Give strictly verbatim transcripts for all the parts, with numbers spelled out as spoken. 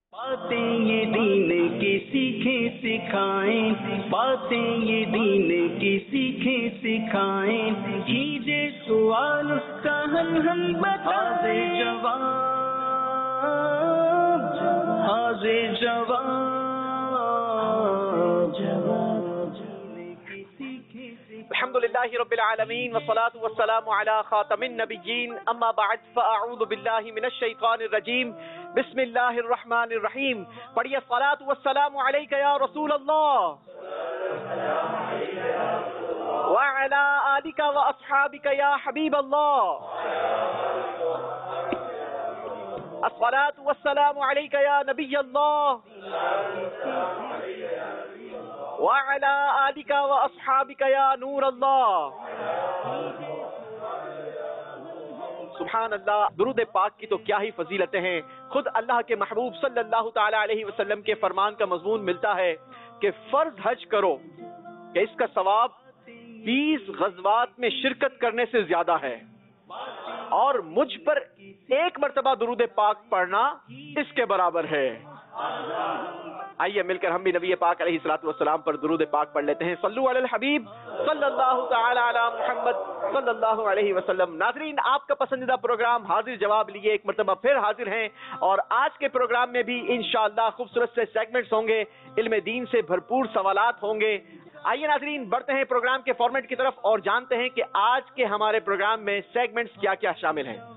باتیں یہ دین کی سیکھیں سکھائیں، باتیں یہ دین کی سیکھیں سکھائیں، کیجے سوال اس کا حل ہم بتائیں، جواب حاضر جواب جواب الحمد للہ رب العالمین والصلاة والسلام علی خاتم النبیین، اما بعد فاعوذ باللہ من الشیطان الرجیم، بسم اللہ الرحمن الرحیم۔ پڑھیے الصلاة والسلام علیک یا رسول اللہ وعلی آلک واصحابک یا حبیب اللہ، الصلاة والسلام علیک یا نبی اللہ وعلی آلک واصحابک یا نور اللہ۔ سبحان اللہ، درود پاک کی تو کیا ہی فضیلتیں ہیں۔ خود اللہ کے محبوب صلی اللہ تعالی علیہ وسلم کے فرمان کا مضمون ملتا ہے کہ فرض حج کرو کہ اس کا ثواب بیس غزوات میں شرکت کرنے سے زیادہ ہے، اور مجھ پر ایک مرتبہ درود پاک پڑھنا اس کے برابر ہے۔ آئیے مل کر ہم بھی نبی پاک علیہ الصلوۃ والسلام پر درود پاک پڑھ لیتے ہیں۔ صلو علی الحبیب صلی اللہ تعالی علی محمد صلی اللہ علیہ وسلم۔ ناظرین، آپ کا پسندیدہ پروگرام حاضر جواب لیے ایک مرتبہ پھر حاضر ہیں، اور آج کے پروگرام میں بھی انشاءاللہ خوبصورت سے سیگمنٹس ہوں گے، علم دین سے بھرپور سوالات ہوں گے۔ آئیے ناظرین بڑھتے ہیں پروگرام کے فارمیٹ کی طرف اور جانتے ہیں کہ آج کے ہمارے پروگرام میں سیگمنٹس کیا کیا شامل ہیں۔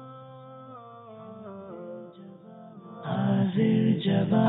جی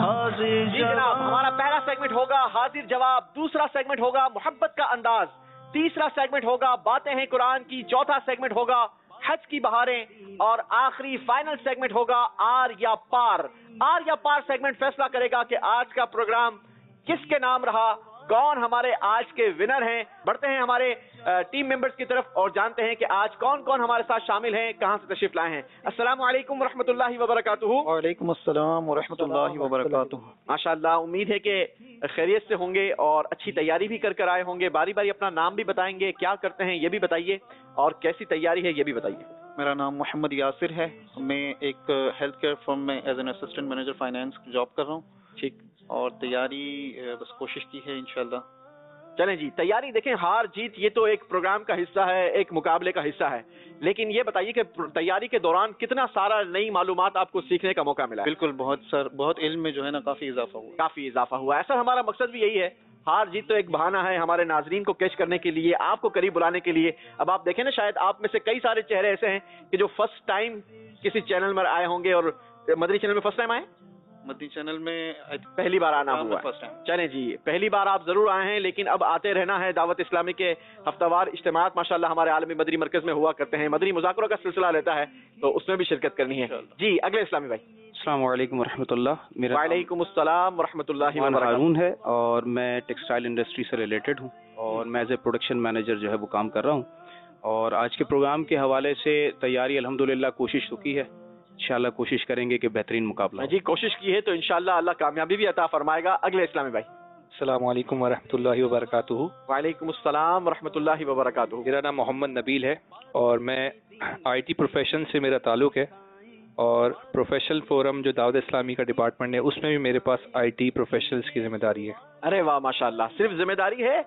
جناب، ہمارا پہلا سیگمنٹ ہوگا حاضر جواب، دوسرا سیگمنٹ ہوگا محبت کا انداز، تیسرا سیگمنٹ ہوگا باتیں ہیں قرآن کی، چوتھا سیگمنٹ ہوگا حج کی بہاریں، اور آخری فائنل سیگمنٹ ہوگا آر یا پار۔ آر یا پار سیگمنٹ فیصلہ کرے گا کہ آج کا پروگرام کس کے نام رہا، کون ہمارے آج کے ونر ہیں۔ بڑھتے ہیں ہمارے ٹیم ممبرز کی طرف اور جانتے ہیں کہ آج کون کون ہمارے ساتھ شامل ہیں، کہاں سے تشریف لائے ہیں۔ السلام علیکم ورحمۃ اللہ وبرکاتہ۔ وعلیکم السلام ورحمۃ اللہ وبرکاتہ۔ ماشاءاللہ، امید ہے کہ خیریت سے ہوں گے اور اچھی تیاری بھی کر کر آئے ہوں گے۔ باری باری اپنا نام بھی بتائیں گے، کیا کرتے ہیں یہ بھی بتائیے، اور کیسی تیاری ہے یہ بھی بتائیے۔ میرا نام محمد یاسر ہے، میں ایک ہیلتھ کیئر فرم میں as an assistant manager finance job کر رہا ہوں، ٹھیک، اور تیاری بس کوشش کی ہے انشاءاللہ۔ چلیں جی، تیاری دیکھیں، ہار جیت یہ تو ایک پروگرام کا حصہ ہے، ایک مقابلے کا حصہ ہے، لیکن یہ بتائیے کہ تیاری کے دوران کتنا سارا نئی معلومات آپ کو سیکھنے کا موقع ملا ہے؟ بالکل، بہت سر بہت علم میں جو ہے نا کافی اضافہ ہوا کافی اضافہ ہوا ہے۔ ایسا ہمارا مقصد بھی یہی ہے، ہار جیت تو ایک بہانہ ہے ہمارے ناظرین کو کیچ کرنے کے لیے، آپ کو قریب بلانے کے لیے۔ اب آپ دیکھیں نا، شاید آپ میں سے کئی سارے چہرے ایسے ہیں کہ جو فرسٹ ٹائم کسی چینل میں آئے ہوں گے، اور مدری چینل میں فرسٹ ٹائم آئے، مدنی چینل میں پہلی بار آنا ہوا ہے۔ چلیں جی، پہلی بار آپ ضرور آئے ہیں، لیکن اب آتے رہنا ہے۔ دعوت اسلامی کے ہفتہ وار اجتماعات ماشاءاللہ ہمارے عالمی مدری مرکز میں ہوا کرتے ہیں، مدری مذاکروں کا سلسلہ رہتا ہے، تو اس میں بھی شرکت کرنی ہے۔ جی اگلے اسلامی بھائی۔ السلام علیکم ورحمۃ اللہ۔ میرا وعلیکم السلام ورحمۃ اللہ وبرکاتہ۔ ہارون ہے، اور میں ٹیکسٹائل انڈسٹری سے ریلیٹڈ ہوں، اور میں ایز اے پروڈکشن مینیجر جو ہے وہ کام کر رہا ہوں، اور آج کے پروگرام کے حوالے سے تیاری الحمدللہ کوشش تو کی ہے، انشاءاللہ کوشش کریں گے کہ بہترین مقابلہ ہو۔ جی کوشش کی ہے تو انشاءاللہ اللہ کامیابی بھی عطا فرمائے گا۔ اگلے اسلامی بھائی۔ السلام علیکم ورحمۃ اللہ وبرکاتہ۔ وعلیکم السلام ورحمۃ اللہ وبرکاتہ۔ میرا نام محمد نبیل ہے، اور میں آئی ٹی پروفیشن سے میرا تعلق ہے، اور پروفیشنل فورم جو دعوت اسلامی کا ڈپارٹمنٹ ہے اس میں بھی میرے پاس آئی ٹی پروفیشنلز کی ذمہ داری ہے۔ ارے واہ، ماشاءاللہ، صرف ذمہ داری ہے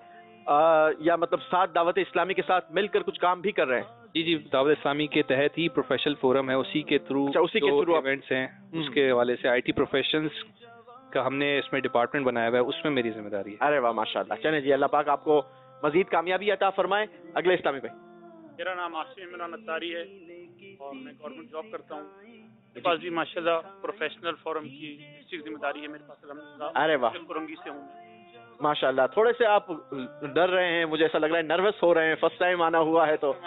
یا مطلب ساتھ دعوت اسلامی کے ساتھ مل کر کچھ کام بھی کر رہے ہیں؟ جی جی، دعوت اسلامی کے تحت ہی پروفیشنل فورم ہے، اسی کے تھرو اسی کے تھرو ایونٹس ہیں، اس کے حوالے سے آئی ٹی پروفیشنلز کا ہم نے اس میں ڈپارٹمنٹ بنایا ہوا ہے، اس میں میری ذمہ داری ہے۔ ارے واہ ماشاءاللہ، چلیں جی، اللہ پاک آپ کو مزید کامیابی عطا فرمائے۔ اگلے اسلامی بھائی۔ میرا نام عاصم عمران اتاری ہے، اور میں گورنمنٹ جاب کرتا ہوں۔ میرے پاس بھی ماشاءاللہ پروفیشنل فورم کی ڈسٹرکٹ ذمہ داری ہے میرے پاس الحمدللہ۔ ارے واہ، کرنگی سے ہوں۔ ماشاءاللہ، تھوڑے سے آپ ڈر رہے ہیں، مجھے ایسا لگ رہا ہے نروس ہو رہے ہیں، فرسٹ ٹائم آنا ہوا ہے تو،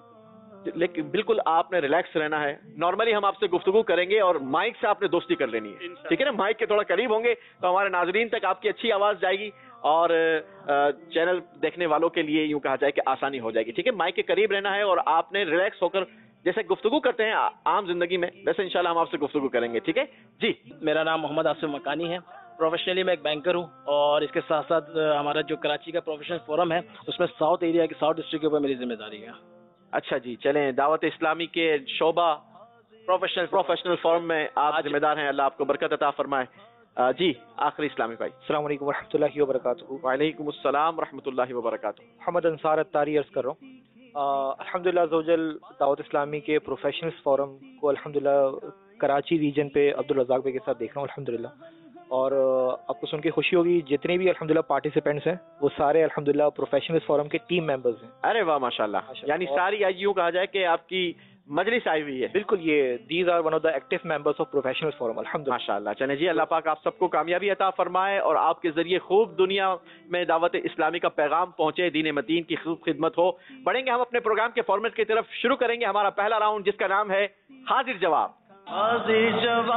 لیکن بالکل آپ نے ریلیکس رہنا ہے۔ نارملی ہم آپ سے گفتگو کریں گے اور مائک سے آپ نے دوستی کر لینی ہے، ٹھیک ہے نا؟ مائک کے تھوڑا قریب ہوں گے تو ہمارے ناظرین تک آپ کی اچھی آواز جائے گی، اور چینل دیکھنے والوں کے لیے یوں کہا جائے کہ آسانی ہو جائے گی، ٹھیک ہے؟ مائک کے قریب رہنا ہے، اور آپ نے ریلیکس ہو کر جیسے گفتگو کرتے ہیں عام زندگی میں، ویسے انشاءاللہ ہم آپ سے گفتگو کریں گے، ٹھیک ہے جی؟ میرا نام محمد آصف مکانی ہے، پروفیشنلی میں ایک بینکر ہوں، اور اس کے ساتھ ساتھ ہمارا جو کراچی کا پروفیشنل فورم ہے اس میں ساؤتھ ایریا کی ساؤتھ ڈسٹرکٹ کے اوپر میری ذمہ داری ہے۔ اچھا جی، چلیں، دعوت اسلامی کے شعبہ प्रोफेशनल प्रोफेशनल फॉर्म में आप आज- जिम्मेदार हैं, अल्लाह आपको बरकत अता फरमाए। अ, जी आखिरी इस्लामी भाई। अस्सलाम वालेकुम वरहमतुल्लाहि वबरकातुहू। वालेकुम अस्सलाम रहमतुल्लाहि व बरकातुहू। मोहम्मद अंसार अत्तारी अर्ज कर रहा हूँ। अल्हम्दुलिल्लाह अज़्ज़वजल दावत इस्लामी के प्रोफेशनल्स फोरम को अल्हम्दुलिल्लाह कराची रीजन पे अब्दुल रज़ाक भाई के साथ देख रहा हूँ अल्हम्दुलिल्लाह, और अ, आपको सुन के खुशी होगी जितने भी अल्हम्दुलिल्लाह पार्टिसिपेंट्स हैं वो सारे अल्हम्दुलिल्लाह प्रोफेशनल्स फोरम के टीम मेंबर्स हैं। अरे वाह माशाल्लाह, माशाल्लाह। यानी सारी आज यूं कहा जाए कि आपकी मजलिस आई हुई है। बिल्कुल, ये these are one of the active members of professionals forum अल्हम्दुलिल्लाह। माशाल्लाह। चले जी, अल्लाह पाक आप सबको कामयाबी अता फरमाए और आपके जरिए खूब दुनिया में दावत इस्लामी का पैगाम पहुंचे, दीन मतीन की खूब खिदमत हो। बढ़ेंगे हम अपने प्रोग्राम के फॉर्मेट की तरफ, शुरू करेंगे हमारा पहला राउंड जिसका नाम है हाजिर जवाब। हाजिर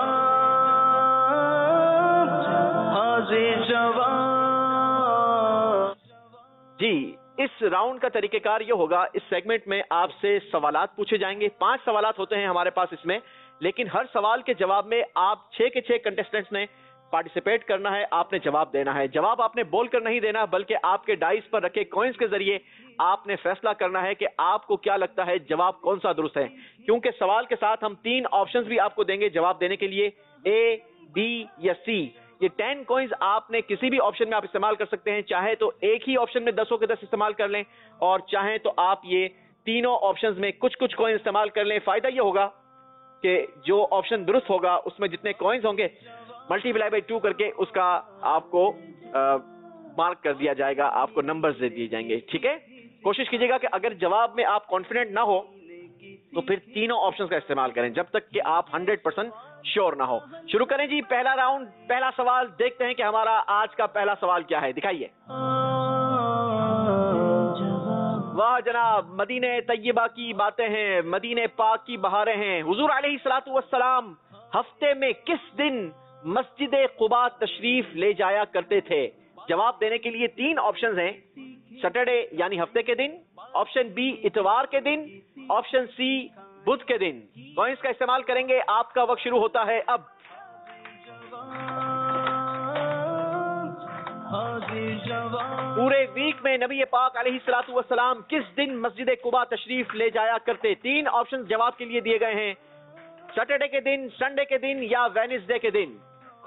जवाब, हाजिर जवाब। जी, इस राउंड का तरीकेकार ये होगा, इस सेगमेंट में आपसे सवालात पूछे जाएंगे। पांच सवालात होते हैं हमारे पास इसमें, लेकिन हर सवाल के जवाब में आप छह के छह कंटेस्टेंट्स ने पार्टिसिपेट करना है, आपने जवाब देना है। जवाब आपने बोलकर नहीं देना, बल्कि आपके डाइस पर रखे कॉइन्स के जरिए आपने फैसला करना है कि आपको क्या लगता है जवाब कौन सा दुरुस्त है। क्योंकि सवाल के साथ हम तीन ऑप्शंस भी आपको देंगे जवाब देने के लिए, ए, बी या सी। ये टेन कॉइन्स आपने किसी भी ऑप्शन में आप इस्तेमाल कर सकते हैं, चाहे तो एक ही ऑप्शन में दसों के दस इस्तेमाल कर लें, और चाहे तो आप ये तीनों ऑप्शंस में कुछ कुछ कॉइन इस्तेमाल कर लें। फायदा ये होगा कि जो ऑप्शन दुरुस्त होगा उसमें जितने कॉइन्स होंगे मल्टीप्लाई बाई टू करके उसका आपको आ, मार्क कर दिया जाएगा, आपको नंबर्स दे दिए जाएंगे। ठीक है, कोशिश कीजिएगा कि अगर जवाब में आप कॉन्फिडेंट ना हो तो फिर तीनों ऑप्शंस का इस्तेमाल करें जब तक कि आप हंड्रेड परसेंट श्योर ना हो। शुरू करें जी, पहला राउंड, पहला सवाल। देखते हैं कि हमारा आज का पहला सवाल क्या है, दिखाइए। वाह जनाब, मदीने तैयबा की बातें हैं, मदीने पाक की बहारें हैं। हुजूर अलैहिस्सलातु वस्सलाम हफ्ते में किस दिन मस्जिद कुबा तशरीफ ले जाया करते थे? जवाब देने के लिए तीन ऑप्शंस हैं, सैटरडे यानी हफ्ते के दिन, ऑप्शन बी इतवार के दिन, ऑप्शन सी बुध के दिन। कॉइन्स का इस्तेमाल करेंगे, आपका वक्त शुरू होता है अब। पूरे वीक में नबी पाक अलैहिस्सलातु वस्सलाम किस दिन मस्जिद कुबा तशरीफ ले जाया करते? तीन ऑप्शन जवाब के लिए दिए गए हैं, सैटरडे के दिन, संडे के दिन या वेडनेसडे के दिन।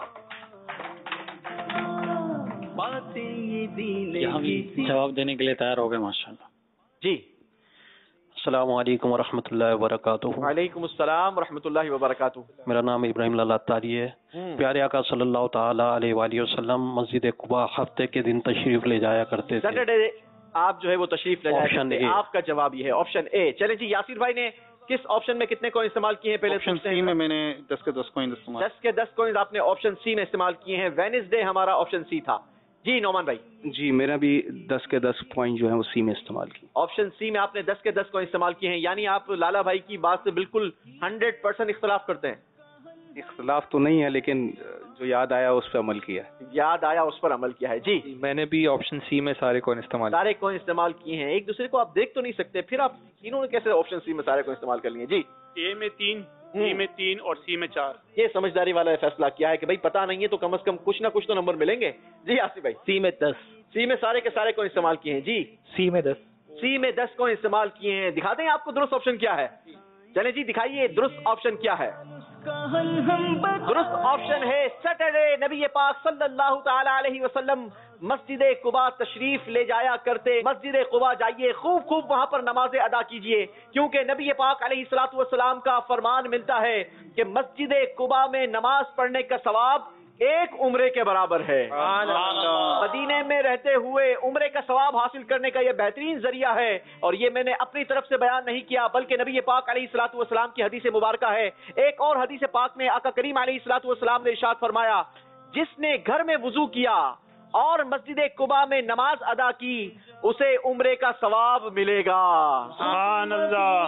हम जवाब देने के लिए तैयार हो गए माशाल्लाह। जी, अस्सलाम वालेकुम वरहमतुल्लाहि वबरकातुहू। वालेकुम अस्सलाम वरहमतुल्लाहि वबरकातुहू। मेरा नाम इब्राहिम लाला अत्तारी है। प्यारे आका सल्लल्लाहु ताला अलैहि वसल्लम मस्जिद कुबा हफ्ते के दिन तशरीफ ले जाया करते थे। सैटरडे आप जो है वो तशरीफ ले जाया ऑप्शन करते। ए। आपका जवाब ये है ऑप्शन ए। चले जी, यासिर भाई ने किस ऑप्शन में कितने कॉइन इस्तेमाल किए हैं? पहले ऑप्शन पूछते सी हैं। में मैंने दस के दस कॉइन इस्तेमाल। दस के दस कॉइन आपने ऑप्शन सी में इस्तेमाल किए हैं। वेडनेसडे हमारा ऑप्शन सी था। जी नौमान भाई। जी, मेरा भी दस के दस पॉइंट जो है वो सी में इस्तेमाल की। ऑप्शन सी में आपने दस के दस कॉइन इस्तेमाल किए हैं, यानी आप लाला भाई की बात से बिल्कुल हंड्रेड परसेंट इख्तलाफ करते हैं। इख्तलाफ तो नहीं है, लेकिन जो याद आया उस पर अमल किया है। याद आया उस पर अमल किया है। जी, मैंने भी ऑप्शन सी में सारे कॉइन इस्तेमाल सारे कॉइन इस्तेमाल किए हैं। एक दूसरे को आप देख तो नहीं सकते, फिर आप तीनों ने कैसे ऑप्शन सी में सारे कॉइन इस्तेमाल कर लिए? जी, ए में तीन, बी में तीन और सी में चार। ये समझदारी वाला फैसला किया है कि भाई पता नहीं है तो कम से कम कुछ ना कुछ तो नंबर मिलेंगे। जी आसिफ भाई। सी में दस। सी में सारे के सारे कॉइन इस्तेमाल किए हैं। जी, सी में दस। सी में दस कॉइन इस्तेमाल किए हैं। दिखा दें आपको दुरुस्त ऑप्शन क्या है? चले जी, दिखाइए दुरुस्त ऑप्शन क्या है। दुरुस्त ऑप्शन है सैटरडे। नबी पाक सल्लल्लाहु ताला अलैहि वसल्लम मस्जिद कुबा तशरीफ ले जाया करते। मस्जिद कुबा जाइए, खूब खूब वहां पर नमाजें अदा कीजिए, क्योंकि नबी पाक अलैहिस्सलातु वस्सलाम का फरमान मिलता है कि मस्जिद कुबा में नमाज पढ़ने का सवाब एक उम्रे के बराबर है। मदीने में रहते हुए उम्रे का सवाब हासिल करने का यह बेहतरीन जरिया है। और ये मैंने अपनी तरफ से बयान नहीं किया, बल्कि नबी पाक अलैहिस्सलातु वस्सलाम की हदीस मुबारका है। एक और हदीस पाक में आका करीम अलैहिस्सलातु वस्सलाम ने इरशाद फरमाया, जिसने घर में वुजू किया और मस्जिद कुबा में नमाज अदा की उसे उम्रे का सवाब मिलेगा। सुभान अल्लाह।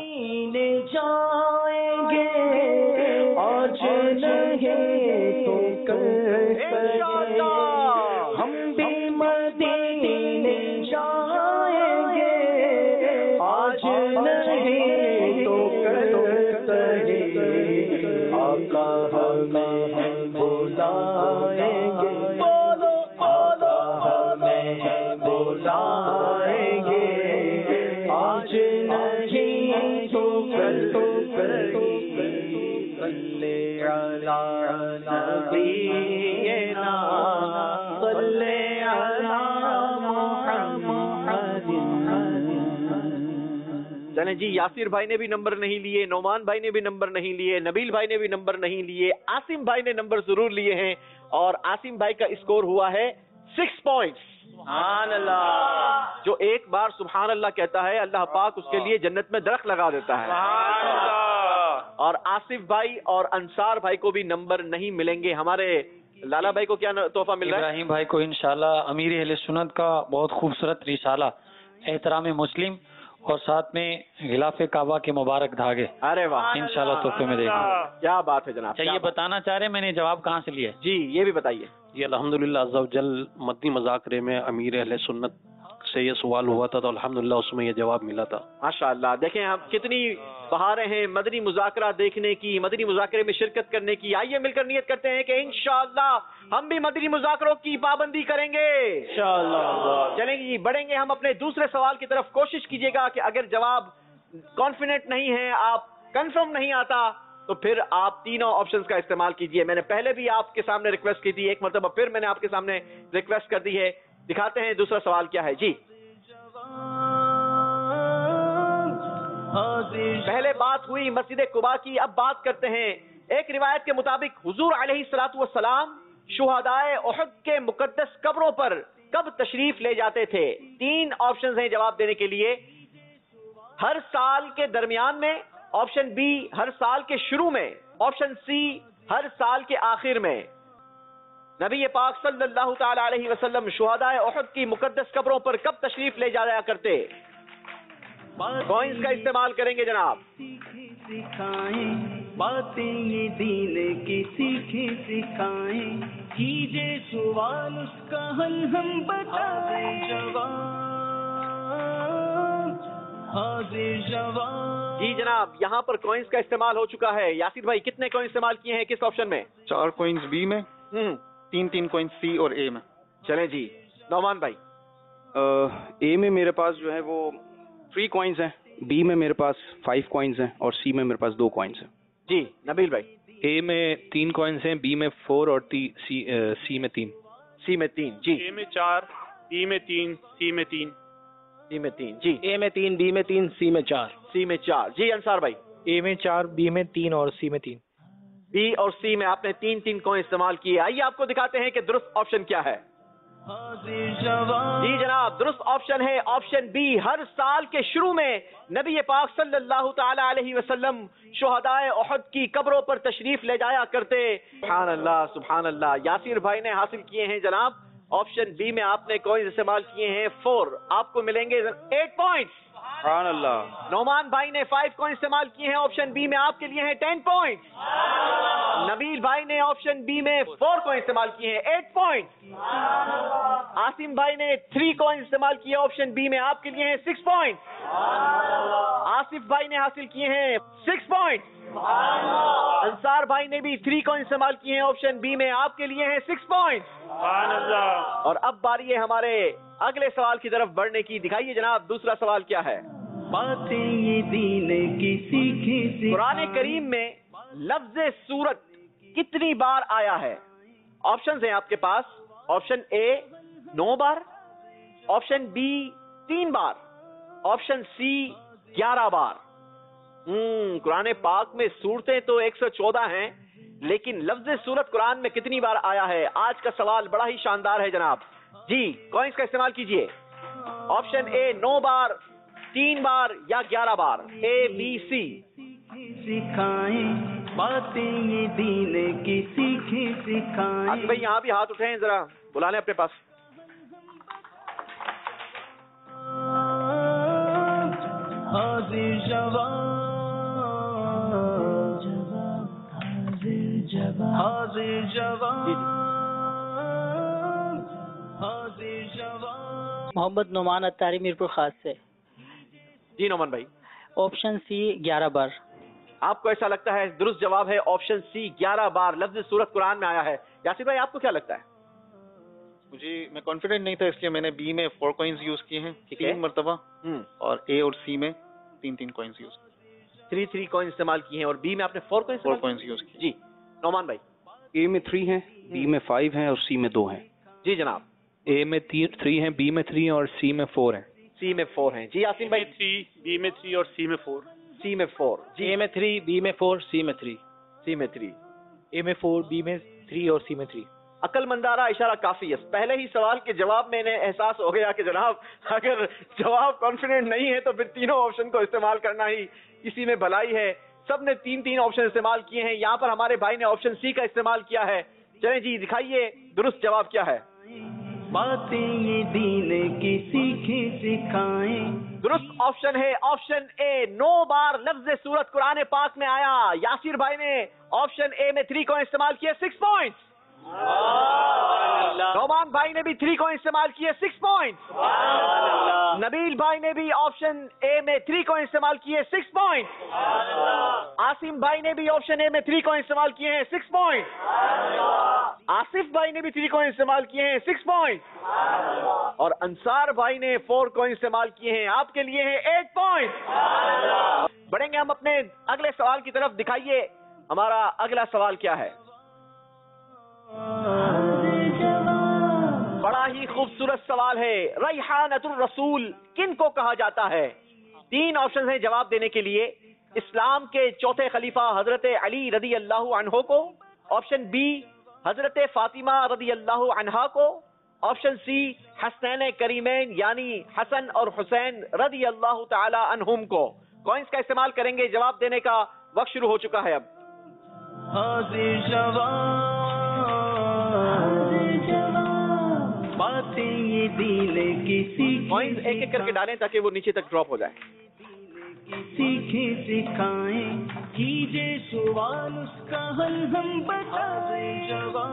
जाएंगे आज नहीं तो कल हम भी मदीने जाएंगे आज नहीं तो कल आका हमें बुलाएंगे। बोलो बोलो हमें बुलाएंगे आज नहीं तो कल तो कल। نبینا صلی علی محمد. چلیں جی، یاسر بھائی نے بھی نمبر نہیں لیے، نعمان بھائی نے بھی نمبر نہیں لیے، نبیل بھائی نے بھی نمبر نہیں لیے، عاصم بھائی نے نمبر ضرور لیے ہیں، اور عاصم بھائی کا اسکور ہوا ہے سکس پوائنٹس. سبحان اللہ. جو ایک بار سبحان اللہ کہتا ہے اللہ پاک اس کے لیے جنت میں درخت لگا دیتا ہے. سبحان اللہ. اور آصف بھائی اور انصار بھائی کو بھی نمبر نہیں ملیں گے. ہمارے لالا بھائی کو کیا تحفہ مل رہا ہے؟ ابراہیم بھائی کو انشاءاللہ امیر اہل سنت کا بہت خوبصورت رسالہ احترام مسلم اور ساتھ میں غلاف کعبہ کے مبارک دھاگے. ارے واہ، انشاءاللہ تحفے میں دیں گے. کیا بات ہے جناب. اچھا، یہ بتانا چاہ رہے ہیں میں نے جواب کہاں سے لیا؟ جی یہ بھی بتائیے. جی الحمدللہ عز و جل مدنی مذاکرے میں امیر اہل سنت سے یہ سوال ہوا تھا تو الحمدللہ اس میں یہ جواب ملا تھا. ماشاءاللہ، دیکھیں ہم کتنی بہاریں ہیں مدنی مذاکرہ دیکھنے کی، مدنی مذاکرے میں شرکت کرنے کی. آئیے مل کر نیت کرتے ہیں کہ انشاءاللہ ہم بھی مدنی مذاکروں کی پابندی کریں گے انشاءاللہ. چلیں گے جی، بڑھیں گے ہم اپنے دوسرے سوال کی طرف. کوشش کیجئے گا کہ اگر جواب کانفیڈنٹ نہیں ہے، آپ کنفرم نہیں آتا، تو پھر آپ تینوں آپشنز کا استعمال کیجئے. میں نے پہلے بھی آپ کے سامنے ریکویسٹ کی تھی، ایک مرتبہ پھر میں نے آپ کے سامنے ریکویسٹ کر دی ہے. دکھاتے ہیں دوسرا سوال کیا ہے. جی پہلے بات ہوئی مسجد قباء کی، اب بات کرتے ہیں. ایک روایت کے مطابق حضور علیہ الصلوۃ والسلام شہدائے احد کے مقدس قبروں پر کب تشریف لے جاتے تھے؟ تین آپشنز ہیں جواب دینے کے لیے. ہر سال کے درمیان میں، آپشن بی ہر سال کے شروع میں، آپشن سی ہر سال کے آخر میں. نبی پاک صلی اللہ تعالی علیہ وسلم شہدائے احد کی مقدس قبروں پر کب تشریف لے جایا کرتے؟ کوئنز کا استعمال کریں گے جناب. سکھائیں باتیں یہ دین کی سیکھیں سکھائیں، کیجے سوال اس کا حل ہم بتائیں. جواب حاضر جواب. جی جناب، یہاں پر کوئنز کا استعمال ہو چکا ہے. یاسر بھائی کتنے کوئن استعمال کیے ہیں کس آپشن میں؟ چار کوئنز بی میں، ہم تین تین کوئنز سی اور اے میں. چلیں جی، نعمان بھائی. اے میں میرے پاس جو ہے وہ تھری کوائنز ہیں، بی میں میرے پاس فائیو کوائنز ہیں، اور سی میں میرے پاس دو کوائنز ہیں. جی نبیل بھائی. اے میں تین کوائنز ہیں، بی میں فور اور سی سی میں تین. سی میں تین. جی اے میں چار، بی میں تین، سی میں تین. سی میں تین. جی اے میں تین، بی میں تین، سی میں چار. سی میں چار. جی انصار بھائی. اے میں چار، بی میں تین اور سی میں تین. بی اور سی میں آپ نے تین تین کوئن استعمال کیے. آئیے آپ کو دکھاتے ہیں کہ درست آپشن کیا ہے. جی جناب، درست آپشن ہے آپشن بی. ہر سال کے شروع میں نبی پاک صلی اللہ تعالی علیہ وسلم شہدائے احد کی قبروں پر تشریف لے جایا کرتے. سبحان اللہ سبحان اللہ. یاسر بھائی نے حاصل کیے ہیں جناب آپشن بی میں، آپ نے کوئنز استعمال کیے ہیں فور، آپ کو ملیں گے ایٹ پوائنٹس. سبحان اللہ. نعمان بھائی نے فائیو کوئن استعمال کیے ہیں آپشن بی میں، آپ کے لیے ہیں ٹین پوائنٹس. نبیل بھائی نے آپشن بی میں فور کوئن استعمال کیے ہیں ایٹ پوائنٹس. عاصم بھائی نے تھری کوئن استعمال کیے آپشن بی میں، آپ کے لیے ہیں سکس پوائنٹس. آصف بھائی نے حاصل کیے ہیں سکس پوائنٹس. انصار بھائی نے بھی تھری کوئن استعمال کیے ہیں آپشن بی میں، آپ کے لیے ہیں سکس پوائنٹس. اور اب باری ہے ہمارے اگلے سوال کی طرف بڑھنے کی. دکھائیے جناب دوسرا سوال کیا ہے. باتیں یہ دین کی سیکھیں. قرآن کریم میں لفظ سورت کتنی بار آیا ہے؟ آپشنز ہیں آپ کے پاس. آپشن اے نو بار، آپشن بی تین بار، آپشن سی گیارہ بار. ہم قرآن پاک میں صورتیں تو ایک سو چودہ ہیں، لیکن لفظ سورت قرآن میں کتنی بار آیا ہے؟ آج کا سوال بڑا ہی شاندار ہے جناب. جی کوئنز کا استعمال کیجئے. آپشن اے نو بار، تین بار یا گیارہ بار. اے بی سی. سکھائیں باتیں یہ دین کی سیکھیں سکھائیں. آج بھائی یہاں بھی ہاتھ اٹھائیں، ذرا بلا لیں اپنے پاس. حاضر جواب حاضر جواب حاضر جواب. محمد نعمان اتاری میرپور خاص سے. جی نعمان بھائی. آپشن سی گیارہ بار. آپ کو ایسا لگتا ہے درست جواب ہے آپشن سی گیارہ بار لفظ سورت قرآن میں آیا ہے. یاسر بھائی آپ کو کیا لگتا ہے؟ مجھے میں کانفیڈنٹ نہیں تھا، اس لیے میں نے بی میں فور کوئنز یوز کیے ہیں تین مرتبہ، اور اے اور سی میں تین تین کوئنز یوز کیے. تھری تھری کوئن استعمال کیے ہیں، اور بی میں آپ نے four coin four coins use کیے. جی نعمان بھائی. اے میں تھری ہیں، بی میں فائیو ہیں اور سی میں دو ہیں. جی جناب. اے میں تھری ہیں، بی میں تھری ہیں اور سی میں فور ہیں. سی میں فور ہیں. جی یاسین بھائی. تھری، بی میں تھری اور سی میں فور. سی میں فور. جی اے میں تھری، بی میں فور، سی میں تھری. سی میں تھری. اے میں فور، بی میں تھری اور سی میں تھری. عقل مندارہ اشارہ کافی ہے. پہلے ہی سوال کے جواب میں انہیں احساس ہو گیا کہ جناب اگر جواب کانفیڈنٹ نہیں ہے تو پھر تینوں آپشن کو استعمال کرنا ہی اسی میں بھلائی ہے. سب نے تین تین آپشن استعمال کیے ہیں. یہاں پر ہمارے بھائی نے آپشن سی کا استعمال کیا ہے. چلیں جی دکھائیے درست جواب کیا ہے. باتیں یہ دین کی سیکھیں سکھائیں. درست آپشن ہے آپشن اے. نو بار لفظ سورت قرآن پاک میں آیا. یاسر بھائی نے آپشن اے میں تھری کو استعمال کیا، سکس پوائنٹس. نعمان بھائی نے بھی تھری کو استعمال کیے، سکس پوائنٹس. نبیل بھائی نے بھی آپشن اے میں تھری کو استعمال کیے، سکس پوائنٹس. آصم بھائی نے بھی آپشن اے میں تھری کو استعمال کیے ہیں، سکس پوائنٹس. آصف بھائی نے بھی تھری کو استعمال کیے ہیں، سکس پوائنٹس. اور انصار بھائی نے فور کو استعمال کیے ہیں، آپ کے لیے ہیں ایٹ پوائنٹس. بڑھیں گے ہم اپنے اگلے سوال کی طرف. دکھائیے ہمارا اگلا سوال کیا ہے. بڑا ہی خوبصورت سوال ہے. ریحانۃ الرسول کن کو کہا جاتا ہے؟ تین آپشن ہیں جواب دینے کے لیے. اسلام کے چوتھے خلیفہ حضرت علی رضی اللہ عنہ کو. آپشن بی حضرت فاطمہ رضی اللہ عنہا کو. آپشن سی حسنین کریمین یعنی حسن اور حسین رضی اللہ تعالی عنہم کو. کوئنس کا استعمال کریں گے. جواب دینے کا وقت شروع ہو چکا ہے. اب حاضر جواب باتیں یہ دین کی سیکھیں. کوئنس ایک ایک کر کے ڈالیں تاکہ وہ نیچے تک ڈراپ ہو جائے. سیکھیں سکھائیں کیجے سوال اس کا حل ہم بتائیں. جواب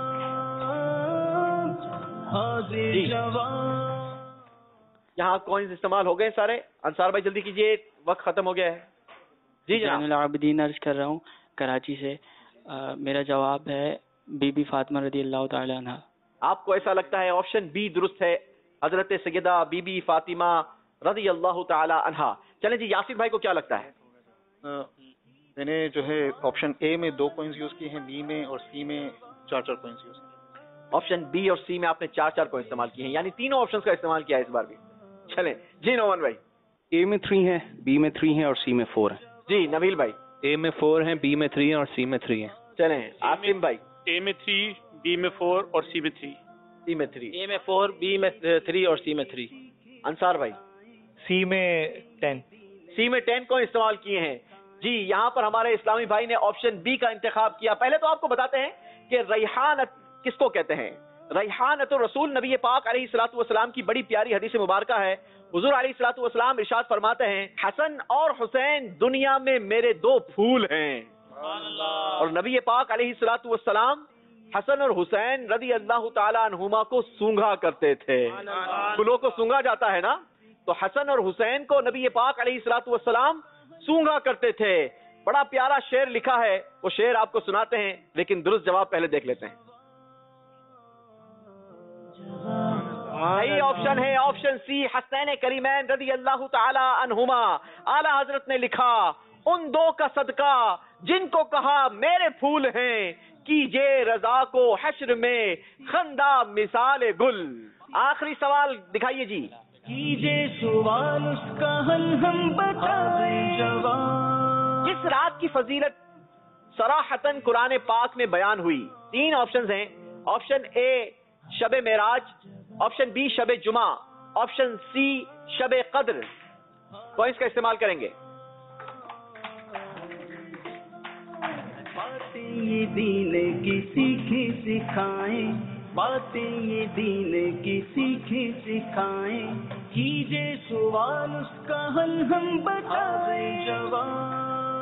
حاضر جواب. یہاں کوئنس استعمال ہو گئے سارے. انصار بھائی جلدی کیجیے، وقت ختم ہو گیا ہے. جی جناب. العابدین عرض کر رہا ہوں کراچی سے. آ, میرا جواب ہے بی بی فاطمہ رضی اللہ تعالی عنہ. آپ کو ایسا لگتا ہے آپشن بی درست ہے، حضرت سیدہ بی بی فاطمہ رضی اللہ تعالی عنہا. چلیں جی یاسر بھائی کو کیا لگتا ہے؟ میں نے جو ہے آپشن اے میں دو کوئنز یوز کیے ہیں، بی میں اور سی میں چار چار کوئنز یوز کیے. آپشن بی اور سی میں آپ نے چار چار کوئن استعمال کیے ہیں، یعنی تینوں آپشنز کا استعمال کیا ہے اس بار بھی. چلیں جی نومان بھائی. اے میں تھری ہیں، بی میں تھری ہیں اور سی میں فور ہیں. جی نبیل بھائی. اے میں فور ہیں، بی میں تھری ہیں اور سی میں تھری ہیں. چلیں عاصم بھائی. اے میں تھری، بی میں فور اور سی میں تھری. سی میں تھری. اے میں فور، بی میں تھری اور سی میں تھری. انصار بھائی. سی میں ٹین. سی میں ٹین کو استعمال کیے ہیں. جی یہاں پر ہمارے اسلامی بھائی نے آپشن بی کا انتخاب کیا. پہلے تو آپ کو بتاتے ہیں کہ ریحانت کس کو کہتے ہیں. ریحانۃ الرسول نبی پاک علیہ الصلوۃ والسلام کی بڑی پیاری حدیث مبارکہ ہے. حضور علیہ الصلوۃ والسلام ارشاد فرماتے ہیں حسن اور حسین دنیا میں میرے دو پھول ہیں. اور نبی پاک علیہ الصلوۃ والسلام حسن اور حسین رضی اللہ تعالی عنہما کو سونگھا کرتے تھے. پھولوں کو سونگھا جاتا ہے نا، تو حسن اور حسین کو نبی پاک علیہ الصلوۃ والسلام سونگھا کرتے تھے. بڑا پیارا شعر لکھا ہے، وہ شعر آپ کو سناتے ہیں، لیکن درست جواب پہلے دیکھ لیتے ہیں. صحیح آپشن ہے آپشن سی حسنین کریمین رضی اللہ تعالی عنہما. اعلی حضرت نے لکھا ان دو کا صدقہ جن کو کہا میرے پھول ہیں، کیجے رضا کو حشر میں خندہ مثال گل. آخری سوال دکھائیے جی. کیجے سوال اس کا حل ہم بتائیں. جواب جس رات کی فضیلت صراحتاً قرآن پاک میں بیان ہوئی. تین آپشنز ہیں. آپشن اے شب معراج، آپشن بی شب جمعہ، آپشن سی شب قدر. کوئنس کا استعمال کریں گے. باتیں یہ دین کی سیکھیں سکھائیں. باتیں یہ دین کی سیکھیں سکھائیں. کیجے سوال اس کا حل ہم بتائیں. جواب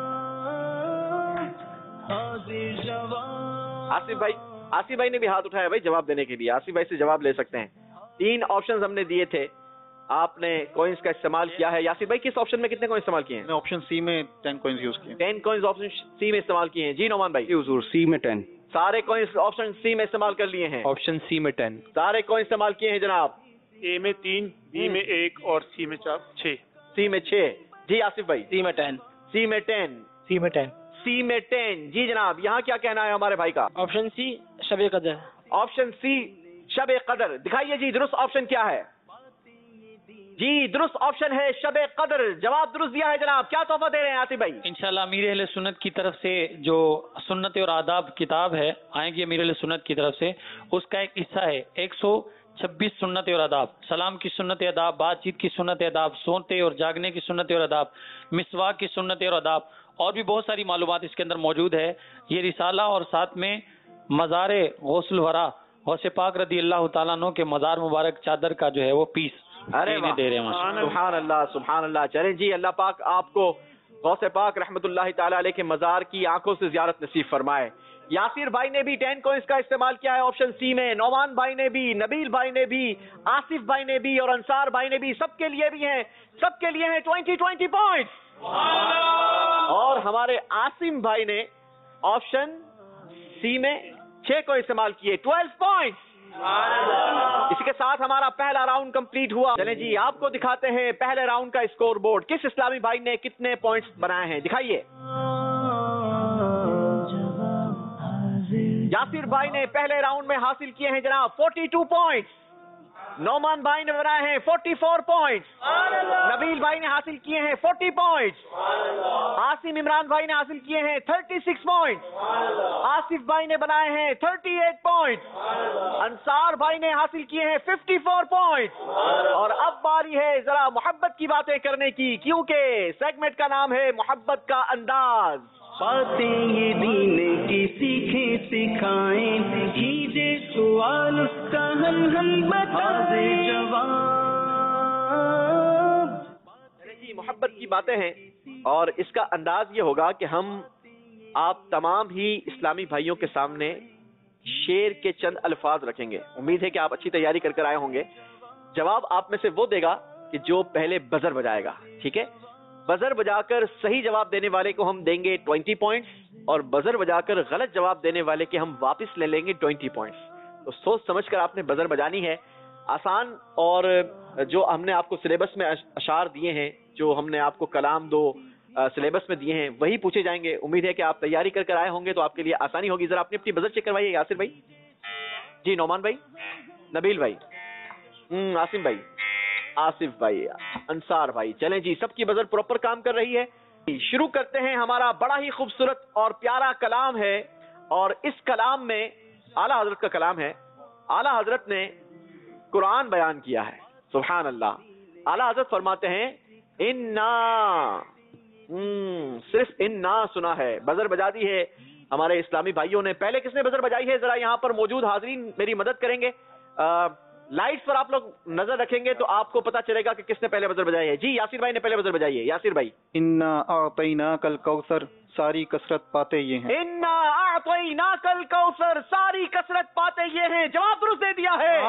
حاضر جواب. آصف بھائی. آصف بھائی نے بھی ہاتھ اٹھایا بھائی جواب دینے کے لیے. آصف بھائی سے جواب لے سکتے ہیں. تین آپشنز ہم نے دیے تھے، آپ نے کوئنس کا استعمال کیا ہے. یاسر بھائی کس آپشن میں کتنے کوئن استعمال کیے ہیں؟ میں آپشن سی میں ٹین کوئنز یوز کیے. ٹین کوئنز آپشن سی میں استعمال کیے ہیں. جی نعمان بھائی. حضور سی میں ٹین. سارے کوئنس آپشن سی میں استعمال کر لیے ہیں. آپشن سی میں ٹین. سارے کوئن استعمال کیے ہیں جناب. اے میں تین، بی میں ایک اور سی میں چار چھ. سی میں چھ. جی آصف بھائی. سی میں ٹین. سی میں ٹین. سی میں ٹین. سی میں ٹین. جی جناب یہاں کیا کہنا ہے ہمارے بھائی کا؟ آپشن سی شب قدر. آپشن سی شب قدر. دکھائیے جی درست آپشن کیا ہے. جی درست آپشن ہے شب قدر. جواب درست دیا ہے جناب. کیا تحفہ دے رہے ہیں آصف بھائی؟ انشاءاللہ امیر اہل سنت کی طرف سے جو سنت اور آداب کتاب ہے آئیں گی امیر اہل سنت کی طرف سے، اس کا ایک حصہ ہے ایک سو چھبیس سنت اور آداب. سلام کی سنت آداب، بات چیت کی سنت آداب، سوتے اور جاگنے کی سنت اور آداب، مسواک کی سنت اور آداب، اور بھی بہت ساری معلومات اس کے اندر موجود ہے. یہ رسالہ اور ساتھ میں مزار غوث الورا غوث پاک رضی اللہ تعالیٰ عنہ کے مزار مبارک چادر کا جو ہے وہ پیس ارے دے رہے ہیں. سبحان اللہ سبحان اللہ. چلیں جی اللہ پاک آپ کو غوث پاک رحمت اللہ تعالی علیہ کے مزار کی آنکھوں سے زیارت نصیب فرمائے. یاسر بھائی نے بھی ٹین کوئنس کا استعمال کیا ہے آپشن سی میں. نعمان بھائی نے بھی، نبیل بھائی نے بھی، آصف بھائی نے بھی اور انصار بھائی نے بھی. سب کے لیے بھی ہیں، سب کے لیے ہیں ٹوینٹی ٹوینٹی پوائنٹس. اور ہمارے عاصم بھائی نے آپشن سی میں چھ کو استعمال کیے، ٹویلو پوائنٹس. اسی کے ساتھ ہمارا پہلا راؤنڈ کمپلیٹ ہوا. چلیں جی آپ کو دکھاتے ہیں پہلے راؤنڈ کا اسکور بورڈ. کس اسلامی بھائی نے کتنے پوائنٹس بنائے ہیں دکھائیے. یاسر بھائی نے پہلے راؤنڈ میں حاصل کیے ہیں جناب فورٹی ٹو پوائنٹس. نعمان بھائی نے بنائے ہیں فورٹی فور پوائنٹس. نبیل بھائی نے حاصل کیے ہیں فورٹی پوائنٹس. عاصم عمران بھائی نے حاصل کیے ہیں تھرٹی سکس پوائنٹس. آصف بھائی نے بنائے ہیں تھرٹی ایٹ پوائنٹس. انصار بھائی نے حاصل کیے ہیں ففٹی فور پوائنٹس. اور اب باری ہے ذرا محبت کی باتیں کرنے کی، کیونکہ سیگمنٹ کا نام ہے محبت کا انداز. باتیں یہ دین کی سیکھیں سکھائیں، کیجے سوال اس کا ہم ہم بتائیں جواب. جی محبت کی باتیں ہیں اور اس کا انداز یہ ہوگا کہ ہم آپ تمام ہی اسلامی بھائیوں کے سامنے شعر کے چند الفاظ رکھیں گے. امید ہے کہ آپ اچھی تیاری کر کر آئے ہوں گے. جواب آپ میں سے وہ دے گا کہ جو پہلے بزر بجائے گا. ٹھیک ہے، بزر بجا کر صحیح جواب دینے والے کو ہم دیں گے ٹوینٹی پوائنٹس اور بزر بجا کر غلط جواب دینے والے کے ہم واپس لے لیں گے ٹوینٹی پوائنٹس. تو سوچ سمجھ کر آپ نے بزر بجانی ہے. آسان اور جو ہم نے آپ کو سلیبس میں اشعار دیے ہیں، جو ہم نے آپ کو کلام دو سلیبس میں دیے ہیں، وہی پوچھے جائیں گے. امید ہے کہ آپ تیاری کر کر آئے ہوں گے تو آپ کے لیے آسانی ہوگی. ذرا اپنی اپنی بزر چیک کروائیے. یاسر بھائی جی، نعمان بھائی، نبیل بھائی، عاصم بھائی، آصف بھائی، انصار بھائی. چلیں جی سب کی بزر پراپر کام کر رہی ہے. شروع کرتے ہیں. ہمارا بڑا ہی خوبصورت اور پیارا کلام ہے اور اس کلام میں اعلیٰ حضرت کا کلام ہے. اعلیٰ حضرت نے قرآن بیان کیا ہے. سبحان اللہ. اعلیٰ حضرت فرماتے ہیں انا، صرف انا سنا ہے، بزر بجا دی ہے ہمارے اسلامی بھائیوں نے. پہلے کس نے بزر بجائی ہے؟ ذرا یہاں پر موجود حاضرین میری مدد کریں گے. لائٹس پر آپ لوگ نظر رکھیں گے تو آپ کو پتا چلے گا کہ کس نے پہلے بزر بجائی ہے. جی یاسر بھائی نے پہلے بزر بجائی ہے. یاسر بھائی. انا اعطیناک الکوثر، ساری کثرت پاتے یہ ہیں. انا اعطیناک الکوثر، ساری کثرت پاتے یہ ہیں. جواب درست دے دیا ہے.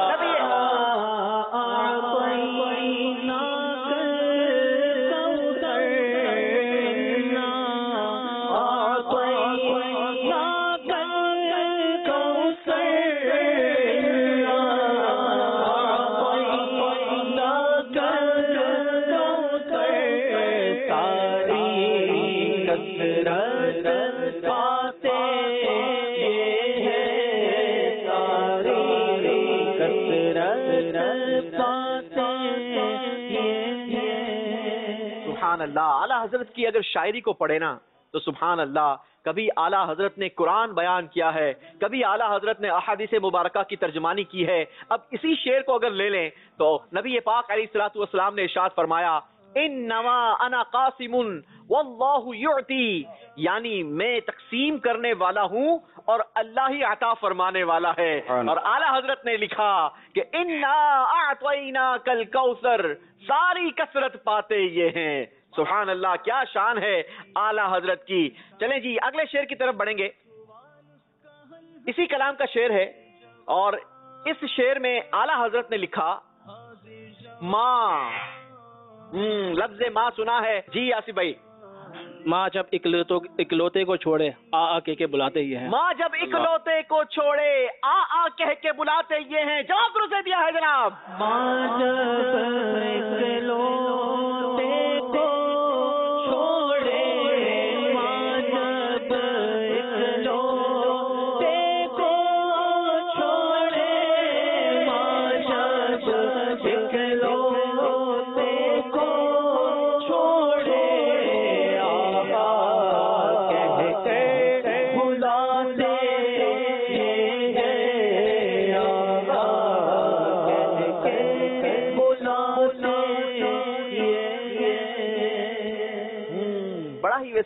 سبحان اللہ. اعلیٰ حضرت کی اگر شاعری کو پڑھے نا تو سبحان اللہ. کبھی اعلیٰ حضرت نے قرآن بیان کیا ہے، کبھی اعلیٰ حضرت نے احادیث مبارکہ کی ترجمانی کی ہے. اب اسی شعر کو اگر لے لیں تو نبی پاک علیہ الصلوۃ والسلام نے ارشاد فرمایا انما انا قاسم واللہ یعطی، یعنی میں تقسیم کرنے والا ہوں اور اللہ ہی عطا فرمانے والا ہے. اور اعلیٰ حضرت نے لکھا کہ انا اعطیناک الکوثر، ساری کثرت پاتے یہ ہیں. سبحان اللہ. کیا شان ہے اعلیٰ حضرت کی. چلیں جی اگلے شعر کی طرف بڑھیں گے. اسی کلام کا شعر ہے اور اس شعر میں اعلیٰ حضرت نے لکھا ماں. لفظ ماں سنا ہے. جی آصف بھائی. ماں جب اکلوتوں اکلوتے کو چھوڑے آ آ کہہ کے بلاتے یہ ہیں. ماں جب اکلوتے کو چھوڑے آ آ کہہ کے بلاتے یہ ہیں. جواب درست دے دیا ہے جناب. ماں جب اکلوتے کو چھوڑے، ماں جب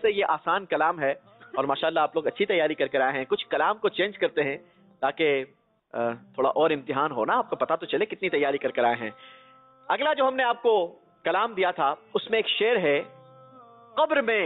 سے یہ آسان کلام ہے اور ماشاءاللہ آپ لوگ اچھی تیاری کر کر آئے ہیں. کچھ کلام کو چینج کرتے ہیں تاکہ تھوڑا اور امتحان ہونا, آپ کو پتا تو چلے کتنی تیاری کر کر آئے ہیں. اگلا جو ہم نے آپ کو کلام دیا تھا اس میں ایک شعر ہے, قبر میں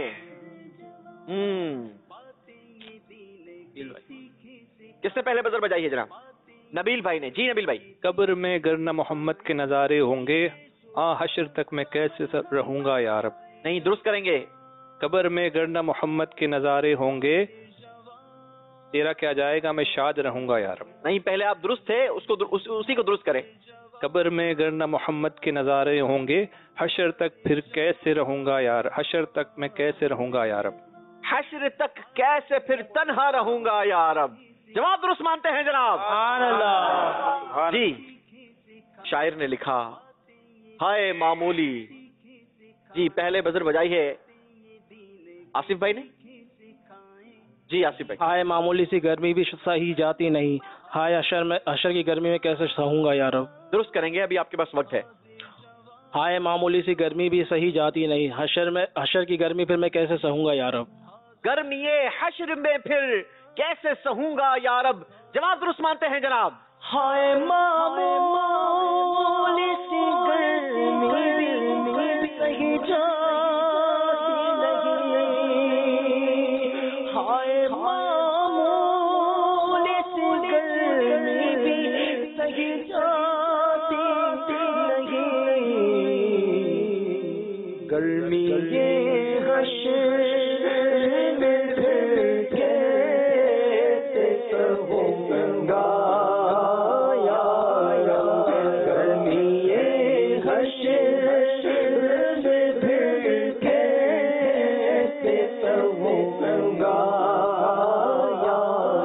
کس نے پہلے بزر بجائی ہے جناب؟ نبیل بھائی نے. جی نبیل بھائی. قبر میں گر نہ محمد کے نظارے ہوں گے, آ حشر تک میں کیسے رہوں گا یا رب. نہیں, درست کریں گے. قبر میں گر نہ محمد کے نظارے ہوں گے, تیرا کیا جائے گا میں شاد رہوں گا یا رب. نہیں, پہلے آپ درست تھے, اس کو در... اس... اسی کو درست کریں. قبر میں گر نہ محمد کے نظارے ہوں گے, حشر تک پھر کیسے رہوں گا یار, حشر تک میں کیسے رہوں گا یا رب. حشر تک کیسے پھر تنہا رہوں گا یا رب. جواب درست مانتے ہیں جناب؟ سبحان اللہ. جی, شاعر نے لکھا ہائے معمولی. جی پہلے بزر بجائی ہے آصف بھائی نے. جی آصف بھائی. ہائے معمولی سی گرمی بھی سہی جاتی نہیں, ہائے حشر میں حشر کی گرمی میں کیسے سہوں گا یا رب. درست کریں گے, ابھی آپ کے پاس وقت ہے. ہائے معمولی سی گرمی بھی سہی جاتی نہیں, حشر میں حشر کی گرمی پھر میں کیسے سہوں گا یا رب. گرمی حشر میں پھر کیسے سہوں گا یا رب. جواب درست مانتے ہیں جناب؟ ہائے معمولی سی گرمی بھی سہی جاتی نہیں, ہائے معمولی سی گرمی بھی سہی جاتی نہیں, گرمی یہ حشر میں پھر کیسے سہوں گا یا رب. گرمی یہ حشر میں پھر کیسے سہوں گا یا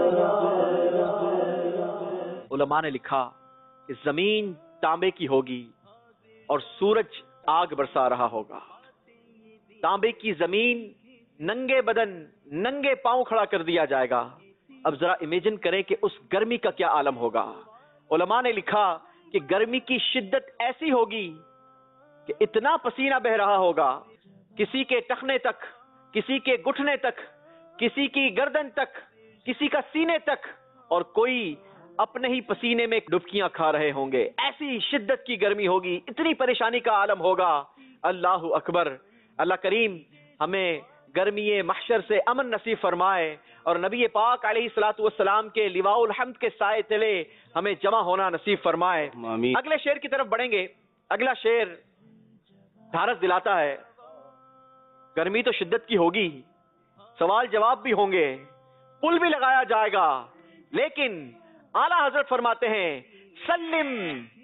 رب. علماء نے لکھا کہ زمین تانبے کی ہوگی اور سورج آگ برسا رہا ہوگا. تانبے کی زمین ننگے بدن ننگے پاؤں کھڑا کر دیا جائے گا. اب ذرا امیجن کریں کہ اس گرمی کا کیا عالم ہوگا. علماء نے لکھا کہ گرمی کی شدت ایسی ہوگی کہ اتنا پسینہ بہ رہا ہوگا, کسی کے ٹخنے تک, کسی کے گھٹنے تک, کسی کی گردن تک, کسی کا سینے تک, اور کوئی اپنے ہی پسینے میں ڈبکیاں کھا رہے ہوں گے. ایسی شدت کی گرمی ہوگی, اتنی پریشانی کا عالم ہوگا. اللہ اکبر. اللہ کریم ہمیں گرمی محشر سے امن نصیب فرمائے اور نبی پاک علیہ الصلوۃ والسلام کے لواء الحمد کے سائے تلے ہمیں جمع ہونا نصیب فرمائے. اگلے شعر کی طرف بڑھیں گے. اگلا شعر دھارس دلاتا ہے. گرمی تو شدت کی ہوگی, سوال جواب بھی ہوں گے, پل بھی لگایا جائے گا, لیکن اعلیٰ حضرت فرماتے ہیں سلم.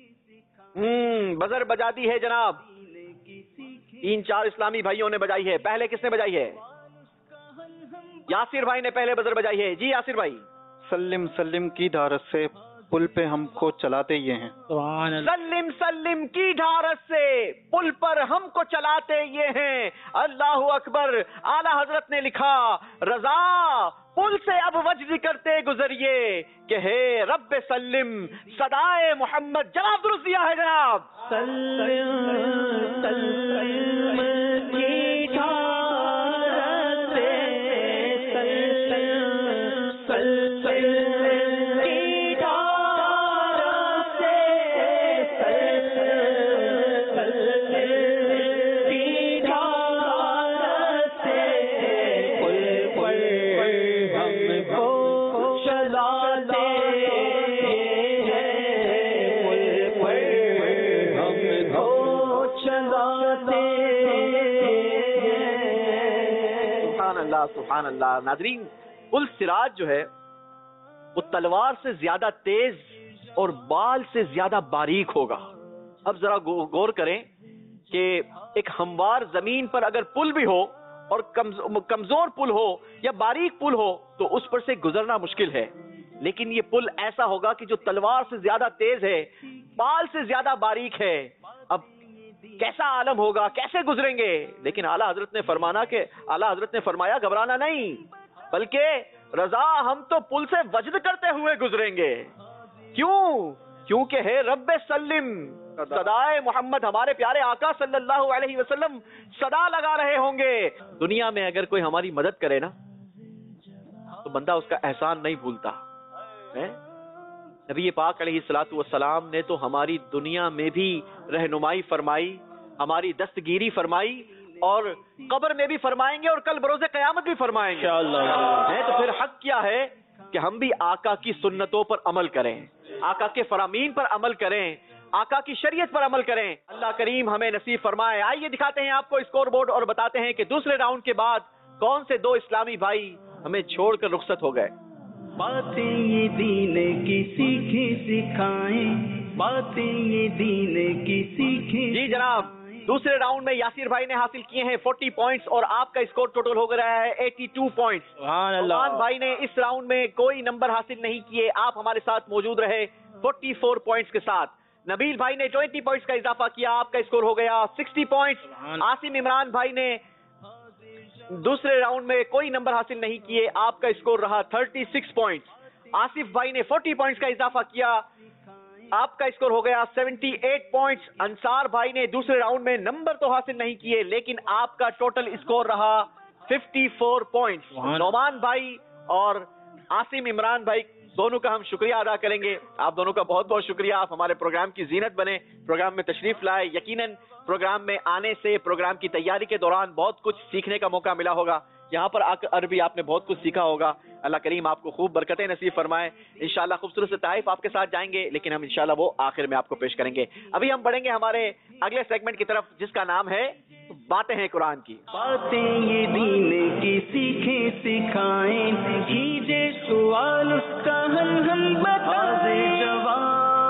بزر بجا دی ہے جناب, تین چار اسلامی بھائیوں نے بجائی ہے. پہلے کس نے بجائی ہے؟ یاسر بھائی نے پہلے بزر بجائی ہے. جی یاسر بھائی. سلم سلم کی دھارس سے پل پہ ہم کو چلاتے یہ ہیں. سلم سلم کی ڈھارس سے پل پر ہم کو چلاتے یہ ہیں. اللہ اکبر. اعلیٰ حضرت نے لکھا رضا پل سے اب وجد کرتے گزریے کہ ہے رب سلم صدائے محمد. جواب درست دیا ہے جناب. سلم سلم کی ڈھارس سے, سلم سلم کی ڈھارس سے, سلم سلم کی ڈھارس سے پل پر ہم کو چلاتے ہیں, پل پر ہم کو چلاتے ہیں. سبحان اللہ سبحان اللہ. ناظرین, پل سراج جو ہے وہ تلوار سے زیادہ تیز اور بال سے زیادہ باریک ہوگا. اب ذرا غور کریں کہ ایک ہموار زمین پر اگر پل بھی ہو اور کمزور پل ہو یا باریک پل ہو تو اس پر سے گزرنا مشکل ہے, لیکن یہ پل ایسا ہوگا کہ جو تلوار سے زیادہ تیز ہے, بال سے زیادہ باریک ہے. اب کیسا عالم ہوگا, کیسے گزریں گے. لیکن اعلیٰ حضرت نے فرمانا کہ اعلیٰ حضرت نے فرمایا گھبرانا نہیں, بلکہ رضا ہم تو پل سے وجد کرتے ہوئے گزریں گے. کیوں؟ کیونکہ ہے رب سلم, صدائے محمد ہمارے پیارے آقا صلی اللہ علیہ وسلم صدا لگا رہے ہوں گے. دنیا میں اگر کوئی ہماری مدد کرے نا تو بندہ اس کا احسان نہیں بھولتا. نبی پاک علیہ الصلوۃ والسلام نے تو ہماری دنیا میں بھی رہنمائی فرمائی, ہماری دستگیری فرمائی, اور قبر میں بھی فرمائیں گے اور کل بروز قیامت بھی فرمائیں گے انشاءاللہ. تو پھر حق کیا ہے کہ ہم بھی آقا کی سنتوں پر عمل کریں, آقا کے فرامین پر عمل کریں, آقا کی شریعت پر عمل کریں. اللہ کریم ہمیں نصیب فرمائے. آئیے دکھاتے ہیں آپ کو اسکور بورڈ اور بتاتے ہیں کہ دوسرے راؤنڈ کے بعد کون سے دو اسلامی بھائی ہمیں چھوڑ کر رخصت ہو گئے. باتیں یہ دین کی سیکھیں سکھائیں, باتیں یہ دین کی سیکھیں. جی جناب, دوسرے راؤنڈ میں یاسر بھائی نے حاصل کیے ہیں چالیس پوائنٹس اور آپ کا اسکور ٹوٹل ہو گیا ہے بہتر پوائنٹس. سبحان اللہ. عثمان بھائی نے اس راؤنڈ میں کوئی نمبر حاصل نہیں کیے, آپ ہمارے ساتھ موجود رہے چوالیس پوائنٹس کے ساتھ. نبیل بھائی نے بیس پوائنٹس کا اضافہ کیا, آپ کا اسکور ہو گیا ساٹھ پوائنٹس. عاصم عمران بھائی نے دوسرے راؤنڈ میں کوئی نمبر حاصل نہیں کیے, آپ کا اسکور رہا چھتیس پوائنٹس. آصف بھائی نے چالیس پوائنٹس کا اضافہ کیا, آپ کا اسکور ہو گیا اٹھہتر پوائنٹس. انصار بھائی نے دوسرے راؤنڈ میں نمبر تو حاصل نہیں کیے لیکن آپ کا ٹوٹل اسکور رہا چون پوائنٹس. نعمان بھائی اور عاصم عمران بھائی دونوں کا ہم شکریہ ادا کریں گے. آپ دونوں کا بہت بہت شکریہ, آپ ہمارے پروگرام کی زینت بنے, پروگرام میں تشریف لائے. یقیناً پروگرام میں آنے سے پروگرام کی تیاری کے دوران بہت کچھ سیکھنے کا موقع ملا ہوگا. یہاں پر آ کر عربی آپ نے بہت کچھ سیکھا ہوگا. اللہ کریم آپ کو خوب برکتیں نصیب فرمائے. انشاءاللہ خوبصورت سے تحائف آپ کے ساتھ جائیں گے لیکن ہم انشاءاللہ وہ آخر میں آپ کو پیش کریں گے. ابھی ہم بڑھیں گے ہمارے اگلے سیگمنٹ کی طرف جس کا نام ہے باتیں ہیں قرآن کی. باتیں یہ دین کی سیکھیں سکھائیں, کیجے سوال اس کا حل ہم بتائیں جواب.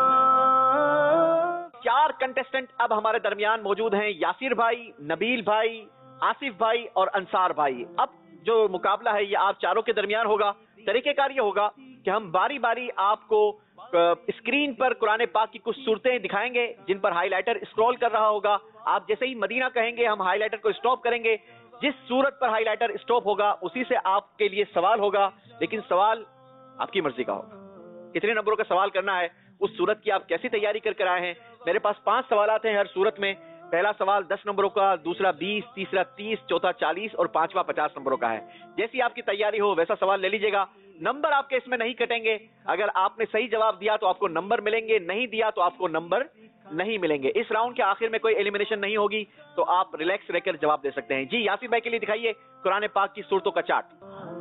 چار کنٹیسٹنٹ اب ہمارے درمیان موجود ہیں, یاسر بھائی, نبیل بھائی, آصف بھائی اور انصار بھائی. اب جو مقابلہ ہے یہ آپ چاروں کے درمیان ہوگا. طریقہ کار یہ ہوگا کہ ہم باری باری آپ کو اسکرین پر قرآن پاک کی کچھ صورتیں دکھائیں گے جن پر ہائی لائٹر اسکرول کر رہا ہوگا. آپ جیسے ہی مدینہ کہیں گے ہم ہائی لائٹر کو اسٹاپ کریں گے. جس صورت پر ہائی لائٹر اسٹاپ ہوگا اسی سے آپ کے لیے سوال ہوگا, لیکن سوال آپ کی مرضی کا ہوگا. کتنے نمبروں کا سوال کرنا ہے, اس صورت کی آپ کیسی تیاری کر کر آئے ہیں. میرے پاس پانچ سوالات ہیں ہر صورت میں. پہلا سوال دس نمبروں کا, دوسرا بیس, تیسرا تیس, چوتھا چالیس اور پانچواں پچاس نمبروں کا ہے. جیسی آپ کی تیاری ہو ویسا سوال لے لیجیے گا. نمبر آپ کے اس میں نہیں کٹیں گے. اگر آپ نے صحیح جواب دیا تو آپ کو نمبر ملیں گے, نہیں دیا تو آپ کو نمبر نہیں ملیں گے. اس راؤنڈ کے آخر میں کوئی ایلیمینیشن نہیں ہوگی تو آپ ریلیکس رہ کر جواب دے سکتے ہیں. جی یاسر بھائی کے لیے دکھائیے قرآن پاک کی صورتوں کا چارٹ.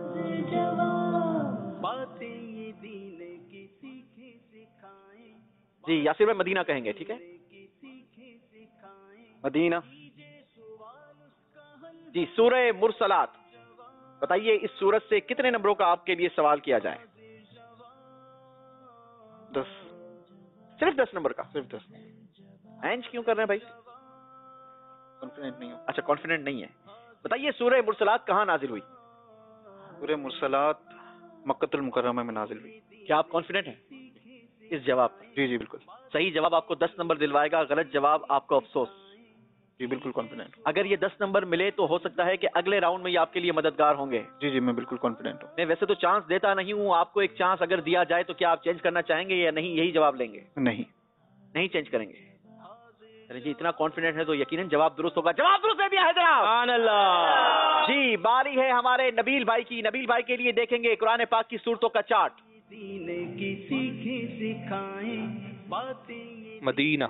جی یاسر بھائی مدینہ کہیں گے, ٹھیک ہے, مدینہ. جی سورہ مرسلات, بتائیے اس سورت سے کتنے نمبروں کا آپ کے لیے سوال کیا جائے. دس. صرف دس نمبر کا. صرف دس. اینج کیوں کر رہے ہیں بھائی, کانفیڈنٹ نہیں ہوں. اچھا کانفیڈنٹ نہیں ہے. بتائیے سورہ مرسلات کہاں نازل ہوئی. سورہ مرسلات مکۃ المکرمہ میں نازل ہوئی. کیا آپ کانفیڈنٹ ہیں اس جواب پر؟ جی جی بالکل. صحیح جواب آپ کو دس نمبر دلوائے گا, غلط جواب آپ کو افسوس. جی بالکل کانفیڈنٹ. اگر یہ دس نمبر ملے تو ہو سکتا ہے کہ اگلے راؤنڈ میں یہ آپ کے لیے مددگار ہوں گے. جی جی میں بالکل کانفیڈنٹ ہوں. میں ویسے تو چانس دیتا نہیں ہوں, آپ کو ایک چانس اگر دیا جائے تو کیا آپ چینج کرنا چاہیں گے یا نہیں, یہی جواب لیں گے؟ نہیں نہیں چینج کریں گے. ارے جی اتنا کانفیڈنٹ ہے تو یقیناً جواب درست ہوگا. جواب درست ہے بھی ہے جناب. سبحان اللہ. جی باری ہے ہمارے نبیل بھائی کی. نبیل بھائی کے لیے دیکھیں گے قرآن پاک کی صورتوں کا چارٹ. مدینہ.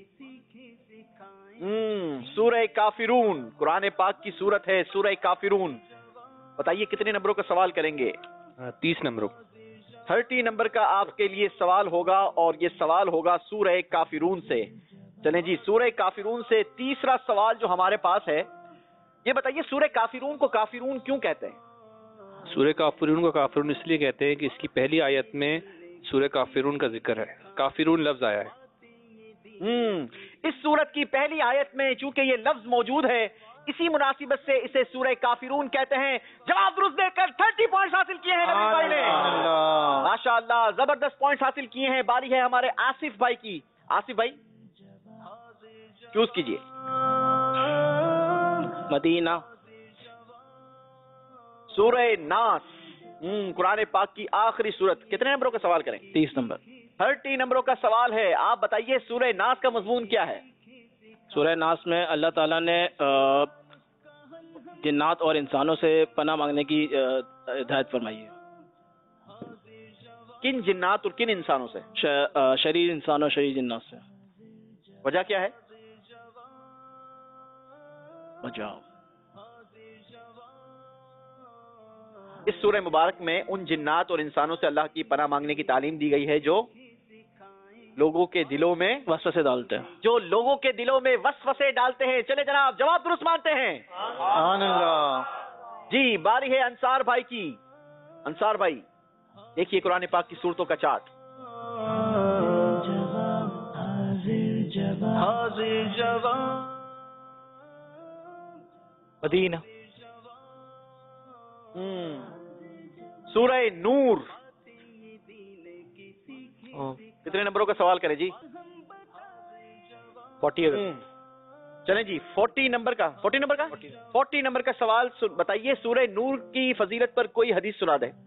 ہم سورہ کافرون قرآن پاک کی صورت ہے, سورہ کافرون. بتائیے کتنے نمبروں کا سوال کریں گے. تیس نمبروں. تھرٹی نمبر کا آپ کے لیے سوال ہوگا اور یہ سوال ہوگا سورہ کافرون سے. چلیں جی سورہ کافرون سے تیسرا سوال جو ہمارے پاس ہے, یہ بتائیے سورہ کافرون کو کافرون کیوں کہتے ہیں. سورہ کافرون کو کافرون اس لیے کہتے ہیں کہ اس کی پہلی آیت میں سورہ کافرون کا ذکر ہے, کافرون لفظ آیا ہے. ہم اس سورت کی پہلی آیت میں چونکہ یہ لفظ موجود ہے اسی مناسبت سے اسے سورہ کافرون کہتے ہیں. جواب درست دے کر تھرٹی پوائنٹس حاصل کیے ہیں نبی بھائی نے. ماشاء اللہ زبردست پوائنٹس حاصل کیے ہیں. باری ہے ہمارے آصف بھائی کی. آصف بھائی چوز کیجئے. مدینہ. سورہ ناس, ہم قرآن پاک کی آخری سورت. کتنے نمبروں کا سوال کریں؟ تیس نمبر. تھرٹی نمبروں کا سوال ہے، آپ بتائیے سورہ ناس کا مضمون کیا ہے؟ سورہ ناس میں اللہ تعالیٰ نے آ، جنات اور انسانوں سے پناہ مانگنے کی آ، ہدایت فرمائی ہے۔ کن جنات اور کن انسانوں سے؟ ش- آ، شریر انسان اور شریر جنات سے۔ وجہ کیا ہے؟ وجہ اس سورہ مبارک میں ان جنات اور انسانوں سے اللہ کی پناہ مانگنے کی تعلیم دی گئی ہے جو لوگوں کے دلوں میں وسوسے ڈالتے ہیں، جو لوگوں کے دلوں میں وسوسے ڈالتے ہیں۔ چلے جناب، جواب درست مانتے ہیں؟ سبحان اللہ۔ جی، باری ہے انصار بھائی کی۔ انصار بھائی دیکھیے قرآن پاک کی صورتوں کا چارٹ۔ حاضر جواب مدینہ۔ سورہ نور کتنے نمبروں کا سوال کرے جی؟ فورٹی چلیں جی، فورٹی نمبر کا فورٹی نمبر کا فورٹی نمبر کا سوال سن- بتائیے سورہ نور کی فضیلت پر کوئی حدیث سنا دے۔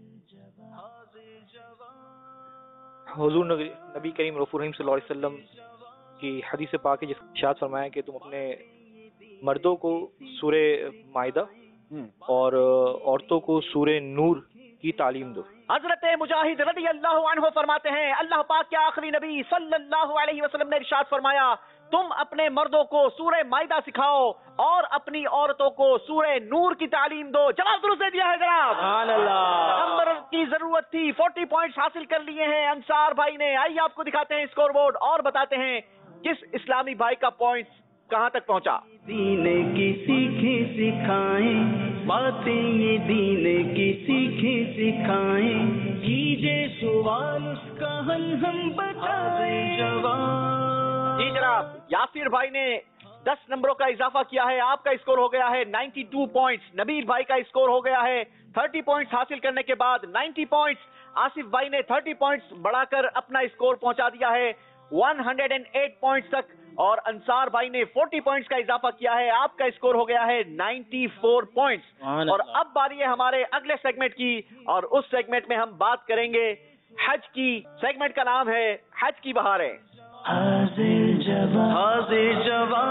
حضور نبی نبی کریم رسول اللہ صلی اللہ علیہ وسلم کی حدیث پاک ہے جس میں ارشاد فرمایا کہ تم اپنے مردوں کو سورہ مائدہ اور عورتوں کو سورہ نور کی تعلیم دو۔ حضرت مجاہد رضی اللہ عنہ فرماتے ہیں اللہ پاک کے آخری نبی صلی اللہ علیہ وسلم نے ارشاد فرمایا تم اپنے مردوں کو سورہ مائدہ سکھاؤ اور اپنی عورتوں کو سورہ نور کی تعلیم دو۔ جواب درست دے دیا ہے جناب، سبحان اللہ۔ نمبر کی ضرورت تھی، فورٹی پوائنٹس حاصل کر لیے ہیں انصار بھائی نے۔ آئیے آپ کو دکھاتے ہیں اسکور بورڈ اور بتاتے ہیں کس اسلامی بھائی کا پوائنٹس کہاں تک پہنچا۔ دین کی سیکھیں سکھائیں باتیں یہ دین کی سیکھیں سکھائیں کیجے سوال اس کا حل ہم بتائیں جواب۔ جی جناب، یاسر بھائی نے دس نمبروں کا اضافہ کیا ہے، آپ کا اسکور ہو گیا ہے نائنٹی ٹو پوائنٹس۔ نبیل بھائی کا اسکور ہو گیا ہے تھرٹی پوائنٹس حاصل کرنے کے بعد نائنٹی پوائنٹس۔ آصف بھائی نے تھرٹی پوائنٹس بڑھا کر اپنا اسکور پہنچا دیا ہے one hundred and eight points تک، اور انصار بھائی نے فورٹی پوائنٹس کا اضافہ کیا ہے، آپ کا اسکور ہو گیا ہے نائنٹی فور پوائنٹس۔ اور اب باری ہے ہمارے اگلے سیگمنٹ کی، اور اس سیگمنٹ میں ہم بات کریں گے حج کی۔ سیگمنٹ کا نام ہے حج کی بہاریں۔ حاضر جواب حاضر جواب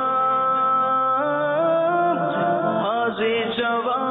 حاضر جواب۔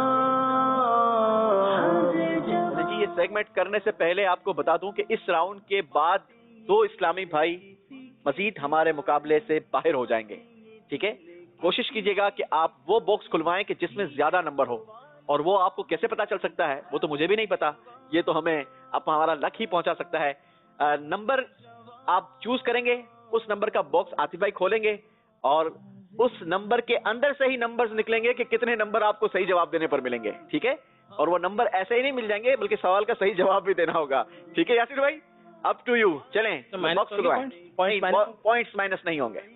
جی، یہ سیگمنٹ کرنے سے پہلے آپ کو بتا دوں کہ اس راؤنڈ کے بعد دو اسلامی بھائی مزید ہمارے مقابلے سے باہر ہو جائیں گے، ٹھیک ہے؟ کوشش کیجیے گا کہ آپ وہ باکس کھلوائیں کہ جس میں زیادہ نمبر ہو، اور وہ آپ کو کیسے پتا چل سکتا ہے وہ تو مجھے بھی نہیں پتا، یہ تو ہمیں اب ہمارا لک ہی پہنچا سکتا ہے۔ آ, نمبر آپ چوز کریں گے، اس نمبر کا باکس عاطف بھائی کھولیں گے، اور اس نمبر کے اندر سے ہی نمبرز نکلیں گے کہ کتنے نمبر آپ کو صحیح جواب دینے پر ملیں گے، ٹھیک ہے؟ اور وہ نمبر ایسے ہی نہیں مل جائیں گے بلکہ سوال کا صحیح جواب بھی دینا ہوگا، ٹھیک ہے یاسر بھائی؟ اپ ٹو یو، چلیں باکس کھلوائیں۔ پوائنٹس مائنس نہیں ہوں گے۔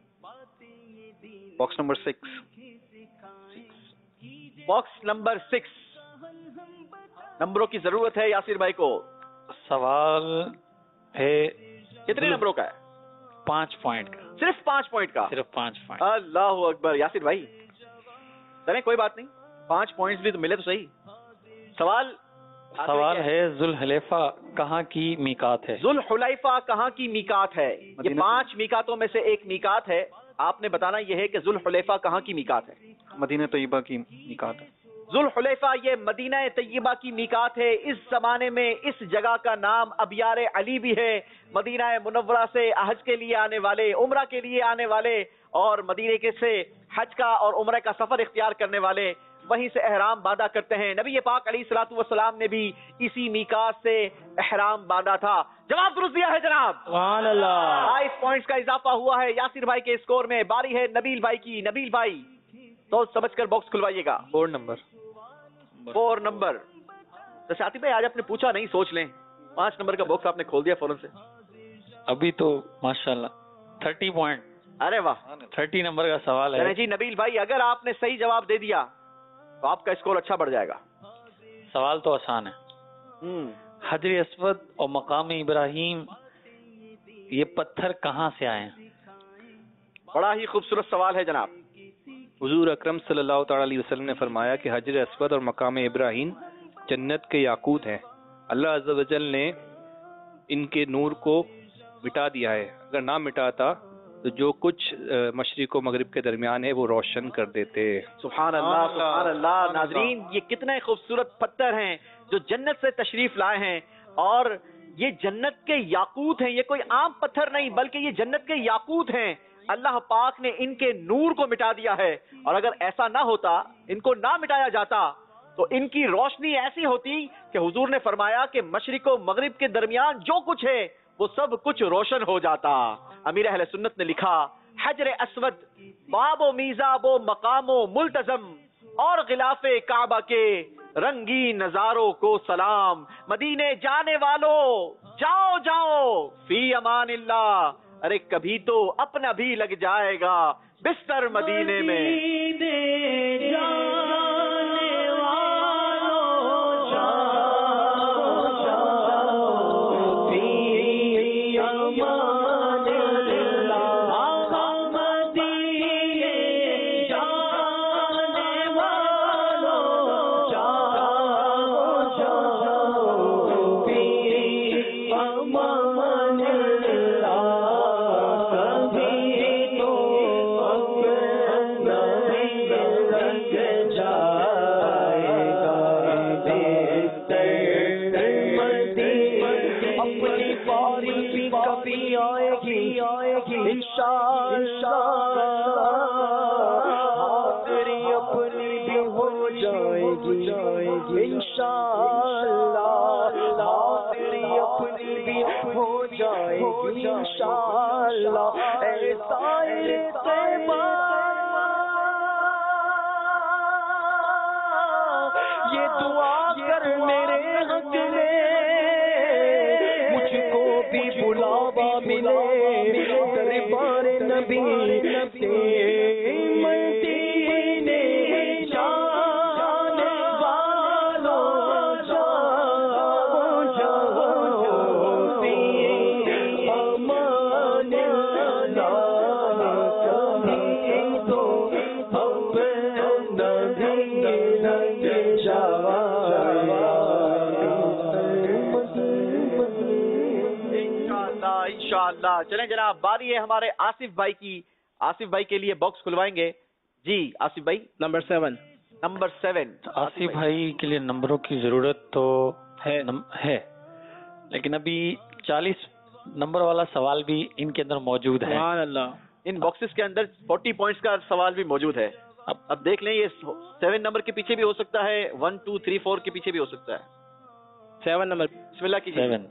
Box number six box number six, نمبروں کی ضرورت ہے یاسر بھائی کو۔ سوال ہے کتنے نمبروں کا ہے؟ پانچ پوائنٹ کا، صرف پانچ پوائنٹ کا؟ صرف پانچ پوائنٹ۔ اللہ اکبر یاسر بھائی، چلیں کوئی بات نہیں، پانچ پوائنٹس بھی تو ملے تو صحیح۔ سوال سوال ہے ذوالحلیفہ کہاں کی میقات ہے؟ ذوالحلیفہ کہاں کی میقات ہے؟ یہ پانچ میقاتوں میں سے ایک میقات ہے، آپ نے بتانا یہ ہے کہ ذوالحلیفہ کہاں کی میقات ہے؟ مدینہ طیبہ کی میقات ہے۔ ذوالحلیفہ یہ مدینہ طیبہ کی میقات ہے۔ اس زمانے میں اس جگہ کا نام ابیار علی بھی ہے۔ مدینہ منورہ سے حج کے لیے آنے والے، عمرہ کے لیے آنے والے، اور مدینہ کے سے حج کا اور عمرہ کا سفر اختیار کرنے والے وہیں سے احرام باندھا کرتے ہیں۔ نبی پاک علیہ الصلوۃ والسلام نے بھی اسی میقات سے احرام باندھا تھا۔ جواب درست دیا ہے جناب، سبحان اللہ۔ فائیو پوائنٹس کا اضافہ ہوا ہے یاسر بھائی کے اسکور میں۔ باری ہے نبیل بھائی کی۔ نبیل بھائی تو سمجھ کر باکس کھلوائیے گا۔ Four number four number Shati بھائی آج آپ نے پوچھا نہیں، سوچ لیں، پانچ نمبر کا باکس آپ نے کھول دیا فوراً سے۔ ابھی تو ماشاءاللہ تھرٹی پوائنٹ، ارے واہ، تھرٹی نمبر کا سوال ہے جی نبیل بھائی اگر آپ نے صحیح جواب دے دیا تو آپ کا اسکور اچھا بڑھ جائے گا۔ سوال تو آسان ہے۔ حجر اسود اور مقام ابراہیم یہ پتھر کہاں سے آئے ہیں؟ بڑا ہی خوبصورت سوال ہے جناب۔ حضور اکرم صلی اللہ تعالی علیہ وسلم نے فرمایا کہ حجر اسود اور مقام ابراہیم جنت کے یاقوت ہیں۔ اللہ عز و جل نے ان کے نور کو مٹا دیا ہے. اگر نہ مٹاتا تو جو کچھ مشرق و مغرب کے درمیان ہے وہ روشن کر دیتے. سبحان اللہ سبحان اللہ. ناظرین یہ کتنے خوبصورت پتھر ہیں جو جنت سے تشریف لائے ہیں, اور یہ جنت کے یاقوت ہیں. یہ کوئی عام پتھر نہیں بلکہ یہ جنت کے یاقوت ہیں. اللہ پاک نے ان کے نور کو مٹا دیا ہے, اور اگر ایسا نہ ہوتا, ان کو نہ مٹایا جاتا, تو ان کی روشنی ایسی ہوتی کہ حضور نے فرمایا کہ مشرق و مغرب کے درمیان جو کچھ ہے وہ سب کچھ روشن ہو جاتا. امیر اہل سنت نے لکھا, حجر اسود باب و میزاب و مقام و ملتزم, اور غلاف کعبہ کے رنگین نظاروں کو سلام. مدینے جانے والوں جاؤ جاؤ فی امان اللہ, ارے کبھی تو اپنا بھی لگ جائے گا بستر مدینے میں. چلیں جناب, باری ہے ہمارے آصف بھائی کی. آصف بھائی کے لیے باکس کھلوائیں گے. جی آصف بھائی. Number seven. Number seven. Asif بھائی کے لیے نمبروں کی ضرورت تو ہے ہے لیکن ابھی چالیس نمبر والا سوال بھی ان کے اندر موجود ہے. سبحان اللہ. ان باکسز کے اندر فورٹی پوائنٹس کا سوال بھی موجود ہے. اب اب دیکھ لیں, یہ سیون نمبر کے پیچھے بھی ہو سکتا ہے, ون ٹو تھری فور کے پیچھے بھی ہو سکتا ہے. Seven number. بسم اللہ کیجیے. سیون.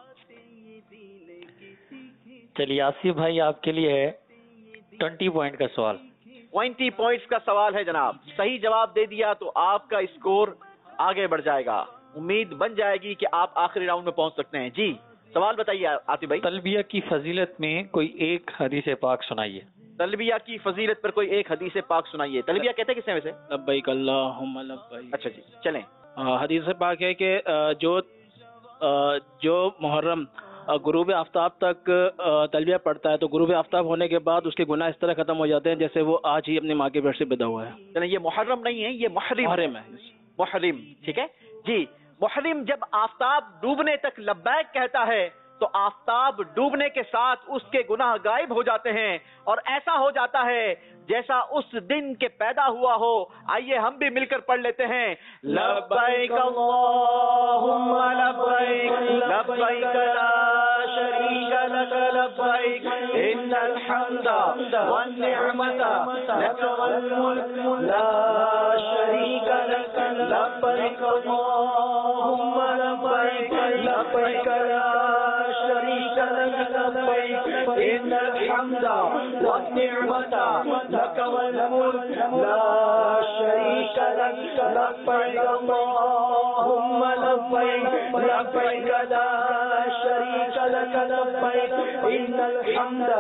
چلیے آصف بھائی آپ کے لیے ٹوینٹی پوائنٹ کا سوال. ٹوینٹی پوائنٹس کا سوال ہے جناب. صحیح جواب دے دیا تو آپ کا اسکور آگے بڑھ جائے گا. امید بن جائے گی کہ آپ آخری راؤنڈ میں پہنچ سکتے ہیں. جی سوال بتائیے آصف بھائی. تلبیہ کی فضیلت میں کوئی ایک حدیث پاک سنائیے. تلبیہ کی فضیلت پر کوئی ایک حدیث پاک سنائیے. تلبیہ کہتے ہیں کس میں سے؟ لبیک اللہم لبیک. اچھا جی چلیں. حدیث پاک ہے کہ جو جو محرم غروب آفتاب تک تلبیہ پڑھتا ہے تو غروب آفتاب ہونے کے بعد اس کے گناہ اس طرح ختم ہو جاتے ہیں جیسے وہ آج ہی اپنی ماں کے پیٹ سے پیدا ہوا ہے. چلیں یہ محرم نہیں ہے, یہ محرم محرم ہے. محرم ٹھیک ہے جی. محرم جب آفتاب ڈوبنے تک لبیک کہتا ہے تو آفتاب ڈوبنے کے ساتھ اس کے گناہ غائب ہو جاتے ہیں, اور ایسا ہو جاتا ہے جیسا اس دن کے پیدا ہوا ہو. آئیے ہم بھی مل کر پڑھ لیتے ہیں. لبیک اللہم لبیک لبیک لا شریک لک لبیک ان الحمد والنعمت لک والملک لا شریک لک لبیک اللہم لبیک لبیک لا شریک لک لبیک ان الحمد والنعمت لك والملك لا شريك لك لبيك اللهم لبيك لبيك لا شريك لك لبيك إن الحمد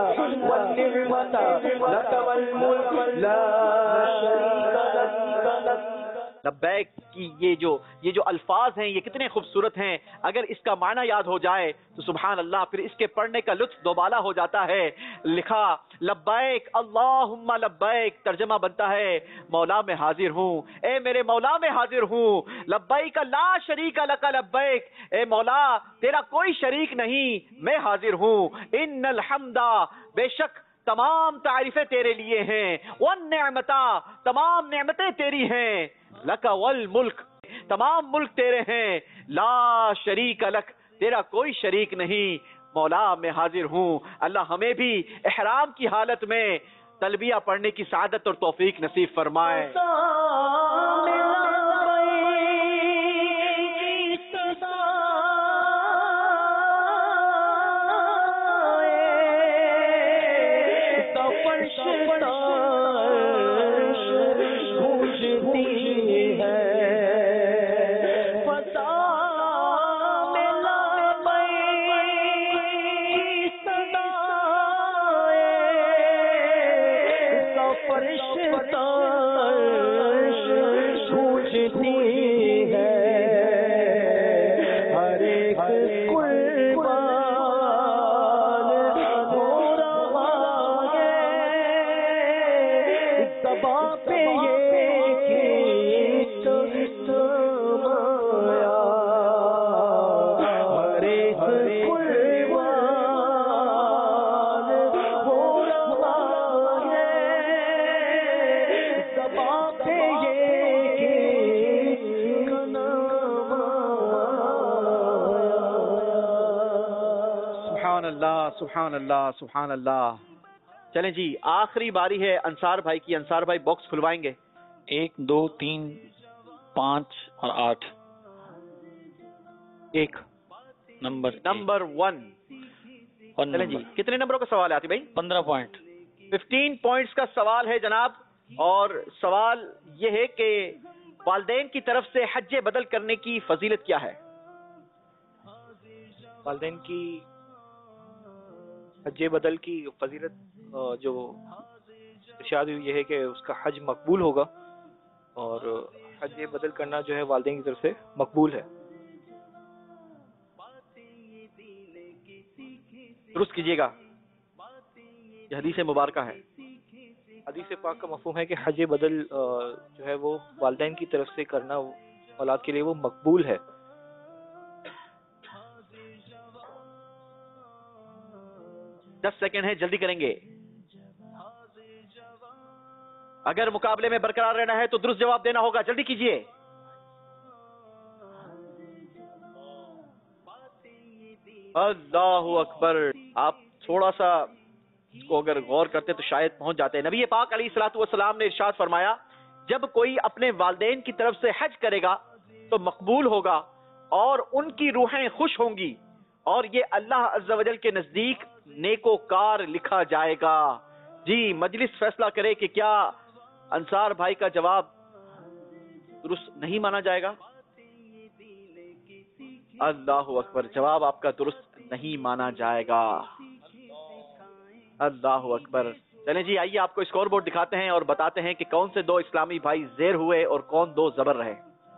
والنعمة لك والملك لا شريك لك. لبیک کی یہ جو یہ جو الفاظ ہیں یہ کتنے خوبصورت ہیں. اگر اس کا معنی یاد ہو جائے تو سبحان اللہ پھر اس کے پڑھنے کا لطف دوبالا ہو جاتا ہے. لکھا لبیک اللہم لبیک، ترجمہ بنتا ہے مولا میں حاضر ہوں، اے میرے مولا میں حاضر ہوں. لبیک لا شریک لک لبیک، اے مولا تیرا کوئی شریک نہیں، میں حاضر ہوں. ان الحمد، بے شک تمام تعریفیں تیرے لیے ہیں. والنعمتا، تمام نعمتیں تیری ہیں. لک والملک، تمام ملک تیرے ہیں. لا شریک لک، تیرا کوئی شریک نہیں، مولا میں حاضر ہوں. اللہ ہمیں بھی احرام کی حالت میں تلبیہ پڑھنے کی سعادت اور توفیق نصیب فرمائے. سبحان اللہ سبحان اللہ. چلیں جی آخری باری ہے انصار بھائی کی. انصار بھائی باکس کھلوائیں گے. ایک، دو، تین، پانچ اور آٹھ. ایک نمبر نمبر ون. چلیں جی کتنے نمبروں کا سوال ہے آتی بھائی؟ پندرہ پوائنٹ. ففٹین پوائنٹس کا سوال ہے جناب. اور سوال یہ ہے کہ والدین کی طرف سے حج بدل کرنے کی فضیلت کیا ہے؟ والدین کی حج بدل کی فضیلت جو ارشاد ہوئی یہ ہے کہ اس کا حج مقبول ہوگا، اور حج بدل کرنا جو ہے والدین کی طرف سے مقبول ہے. درست کیجیے گا، یہ حدیث مبارکہ ہے. حدیث پاک کا مفہوم ہے کہ حج بدل جو ہے وہ والدین کی طرف سے کرنا اولاد کے لیے وہ مقبول ہے. دس سیکنڈ ہے، جلدی کریں گے. اگر مقابلے میں برقرار رہنا ہے تو درست جواب دینا ہوگا. جلدی کیجئے. اللہ اکبر. آپ تھوڑا سا کو اگر غور کرتے تو شاید پہنچ جاتے ہیں. نبی پاک علیہ الصلوۃ والسلام نے ارشاد فرمایا جب کوئی اپنے والدین کی طرف سے حج کرے گا تو مقبول ہوگا اور ان کی روحیں خوش ہوں گی اور یہ اللہ عز و جل کے نزدیک نیکوکار لکھا جائے گا. جی مجلس فیصلہ کرے کہ کیا انصار بھائی کا جواب درست نہیں مانا جائے گا؟ اللہ اکبر. جواب آپ کا درست نہیں مانا جائے گا. اللہ اکبر. چلیں جی آئیے آپ کو اسکور بورڈ دکھاتے ہیں اور بتاتے ہیں کہ کون سے دو اسلامی بھائی زیر ہوئے اور کون دو زبر رہے.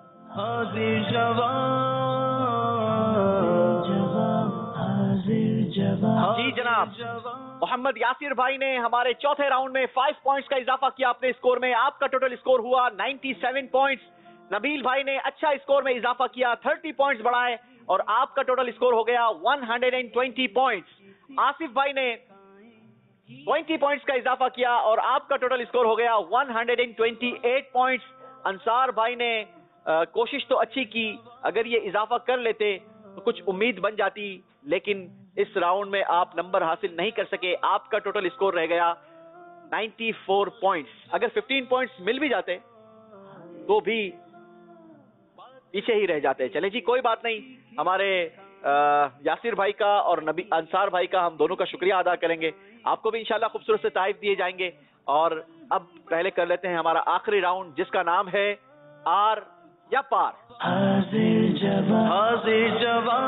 جی جناب محمد یاسر بھائی نے ہمارے چوتھے راؤنڈ میں فائیو پوائنٹس کا اضافہ کیا اپنے اسکور میں. آپ کا ٹوٹل اسکور ہوا نائنٹی سیون پوائنٹس. نبیل بھائی نے اچھا اسکور میں اضافہ کیا، تھرٹی پوائنٹس بڑھائے اور آپ کا ٹوٹل اسکور ہو گیا one hundred twenty points. Asif بھائی نے ٹوینٹی پوائنٹس کا اضافہ کیا اور آپ کا ٹوٹل اسکور ہو گیا one hundred twenty eight points. Ansar بھائی نے آ, کوشش تو اچھی کی، اگر یہ اضافہ کر لیتے تو کچھ امید بن جاتی، لیکن اس راؤنڈ میں آپ نمبر حاصل نہیں کر سکے. آپ کا ٹوٹل اسکور رہ گیا نائنٹی فور پوائنٹس. اگر ففٹین پوائنٹس مل بھی جاتے تو بھی پیچھے ہی رہ جاتے. چلیں جی کوئی بات نہیں. ہمارے یاسر بھائی کا اور نبی انصار بھائی کا ہم دونوں کا شکریہ ادا کریں گے. آپ کو بھی انشاءاللہ خوبصورت سے تحائف دیے جائیں گے. اور اب پہلے کر لیتے ہیں ہمارا آخری راؤنڈ جس کا نام ہے آر یا پار. حاضر جواب حاضر جواب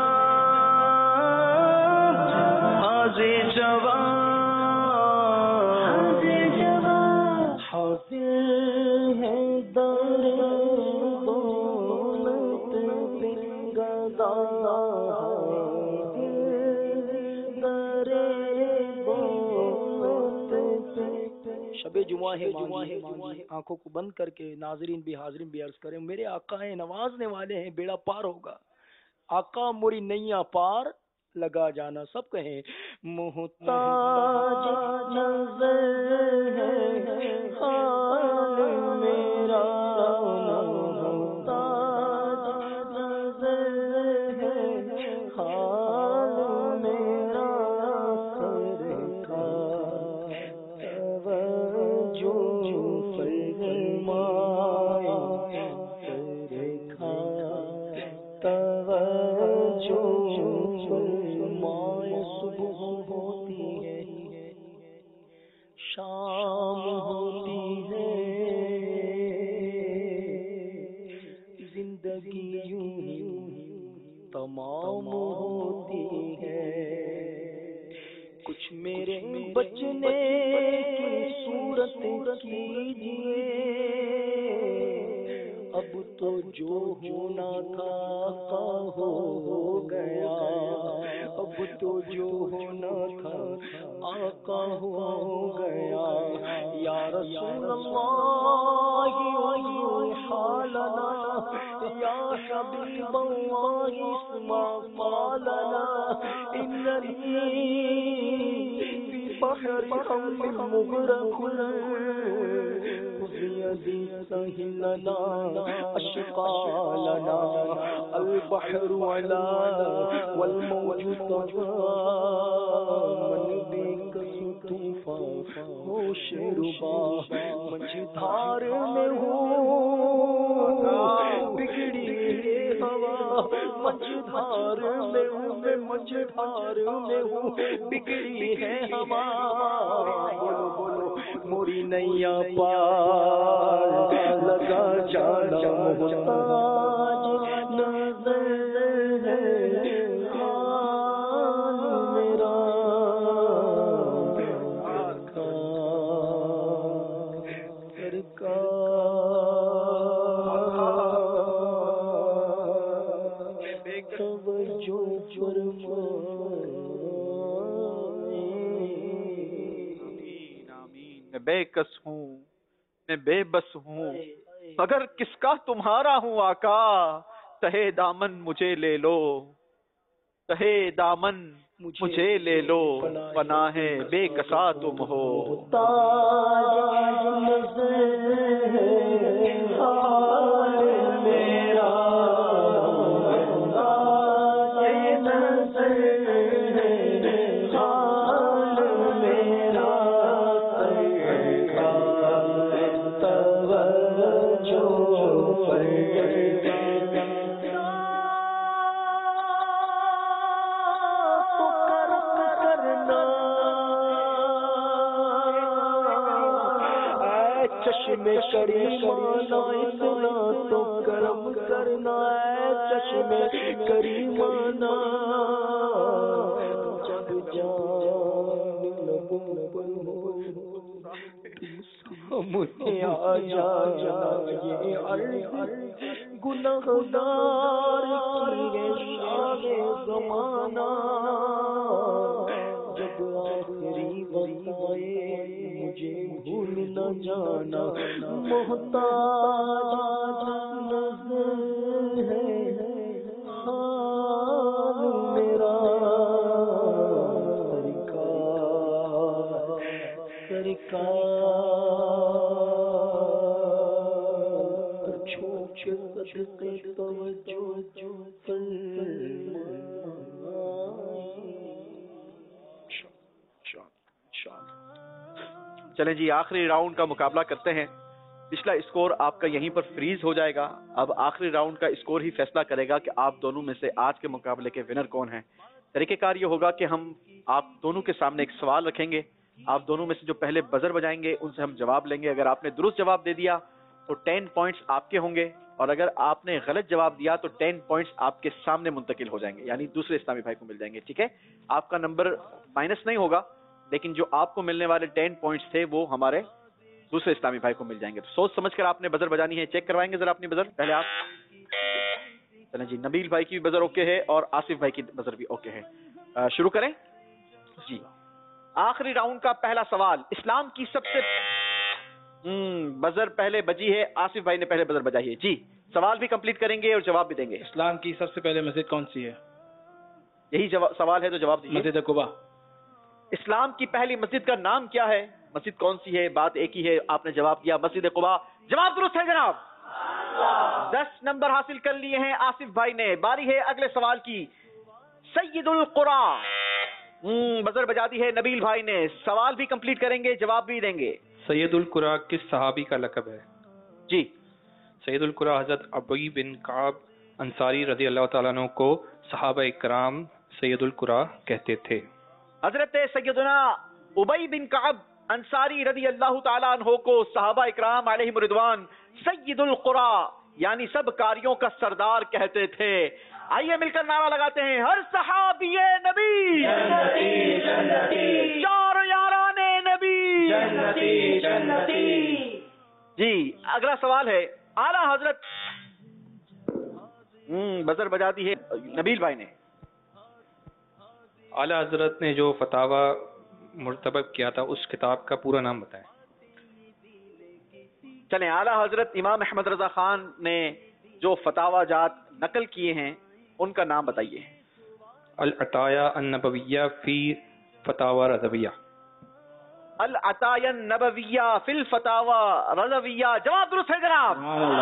حاضر جواب حاضر جواب حاضر ہے در شب جمعہ ہے مانگی. آنکھوں کو بند کر کے ناظرین بھی حاضرین بھی عرض کریں میرے آقا ہیں نوازنے والے ہیں بیڑا پار ہوگا. آقا موری نیا پار لگا جانا. سب کہیں محتاج نظر ہے حال میرا محتاج نظر ہے حال میرا سرکار توجہ فرمائے سرکار توجہ فرمائے. صبح ہوتی ہے شام ہوتی ہے زندگی یوں ہی تمام ہوتی ہے. کچھ میرے بچنے کی صورت کیجیے اب تو جو ہونا تھا آقا ہو گیا. اب تو جو ہونا تھا آقا ہو گیا. یا رسول اللہ ولی حالنا یا حبیب اللہ اسمع قالنا اننی فی بحر حول مغرق بيدي سهلنا أشقالنا البحر ولا والموج طغى من بك ستوفا ہوش ربا مجھدار میں ہوں بگڑی ہوا مجھدار میں ہوں میں مجھدار میں ہوں بگڑی ہے ہوا. بولو بولو موری نیا پار لگا جانا محتاج نظر ہے حال میرا میں بے کس ہوں میں بے بس ہوں مگر کس کا تمہارا ہوں آقا. تہے دامن مجھے لے لو تہے دامن مجھے لے لو پناہ بے کسا تم ہو. چشم کریمانہ اتنا تو کرم کرنا ہے چشم کریمانہ جب جان لبوں پر ہو سامنے آ جانا یہ عرض گناہگار کی ہے شاہ زمانہ. جب آخری وقت آئے مجھے بھول نہ جانا محتاج نظر ہے حال میرا سرکار سرکار چھوچ صدقے توجہ چلیں جی آخری راؤنڈ کا مقابلہ کرتے ہیں. پچھلا اسکور آپ کا یہیں پر فریز ہو جائے گا. اب آخری راؤنڈ کا اسکور ہی فیصلہ کرے گا کہ آپ دونوں میں سے آج کے مقابلے کے ونر کون ہیں. طریقہ کار یہ ہوگا کہ ہم آپ دونوں کے سامنے ایک سوال رکھیں گے. آپ دونوں میں سے جو پہلے بزر بجائیں گے ان سے ہم جواب لیں گے. اگر آپ نے درست جواب دے دیا تو ٹین پوائنٹس آپ کے ہوں گے اور اگر آپ نے غلط جواب دیا تو ٹین پوائنٹس آپ کے سامنے منتقل ہو جائیں گے یعنی دوسرے اسلامی بھائی کو مل جائیں گے. ٹھیک ہے آپ کا نمبر مائنس نہیں ہوگا لیکن جو آپ کو ملنے والے ٹین پوائنٹس تھے وہ ہمارے دوسرے اسلامی بھائی کو مل جائیں گے. تو سوچ سمجھ کر آپ نے بزر بجانی ہے. چیک کروائیں گے ذرا اپنی بزر پہلے آپ. چلیں جی نبیل بھائی کی بزر اوکے ہے اور آصف بھائی کی بزر بھی اوکے ہے. شروع کریں جی. آخری راؤنڈ کا پہلا سوال اسلام کی سب سے بزر پہلے بجی ہے، آصف بھائی نے پہلے بزر بجائی ہے. جی سوال بھی کمپلیٹ کریں گے اور جواب بھی دیں گے. اسلام کی سب سے پہلے مسجد کون سی ہے؟ یہی سوال ہے تو جواب دیجیے. مسجد قباء. اسلام کی پہلی مسجد کا نام کیا ہے؟ مسجد کون سی ہے؟ بات ایک ہی ہے. آپ نے جواب دیا مسجد قباء. جواب درست ہے جناب. دس نمبر حاصل کر لیے ہیں آصف بھائی نے. باری ہے اگلے سوال کی. سید القرى بزر بجا دی ہے نبیل بھائی نے. سوال بھی کمپلیٹ کریں گے، جواب بھی دیں گے. سید القرى کس صحابی کا لقب ہے؟ جی سید القرى حضرت ابی بن کعب انصاری رضی اللہ تعالیٰ عنہ کو صحابہ اکرام سید القرى کہتے تھے. حضرت سیدنا ابی بن کعب انصاری رضی اللہ تعالیٰ عنہ کو صحابہ اکرام علیہم رضوان سید القرى یعنی سب کاریوں کا سردار کہتے تھے. آئیے مل کر نعرہ لگاتے ہیں، ہر صحابی نبی جنتی جنتی، چار یاران نبی جنتی جنتی. جی اگلا سوال ہے اعلیٰ حضرت بزر بجا دی ہے نبیل بھائی نے. اعلیٰ حضرت نے جو فتاوی مرتب کیا تھا اس کتاب کا پورا نام بتائیں. چلیں اعلیٰ حضرت امام احمد رضا خان نے جو فتاوی جات نقل کیے ہیں ان کا نام بتائیے. العطایا النبویہ فی فتاوی رضویہ. العطایا النبویہ فی الفتاوی رضویہ. جواب درست ہے جناب.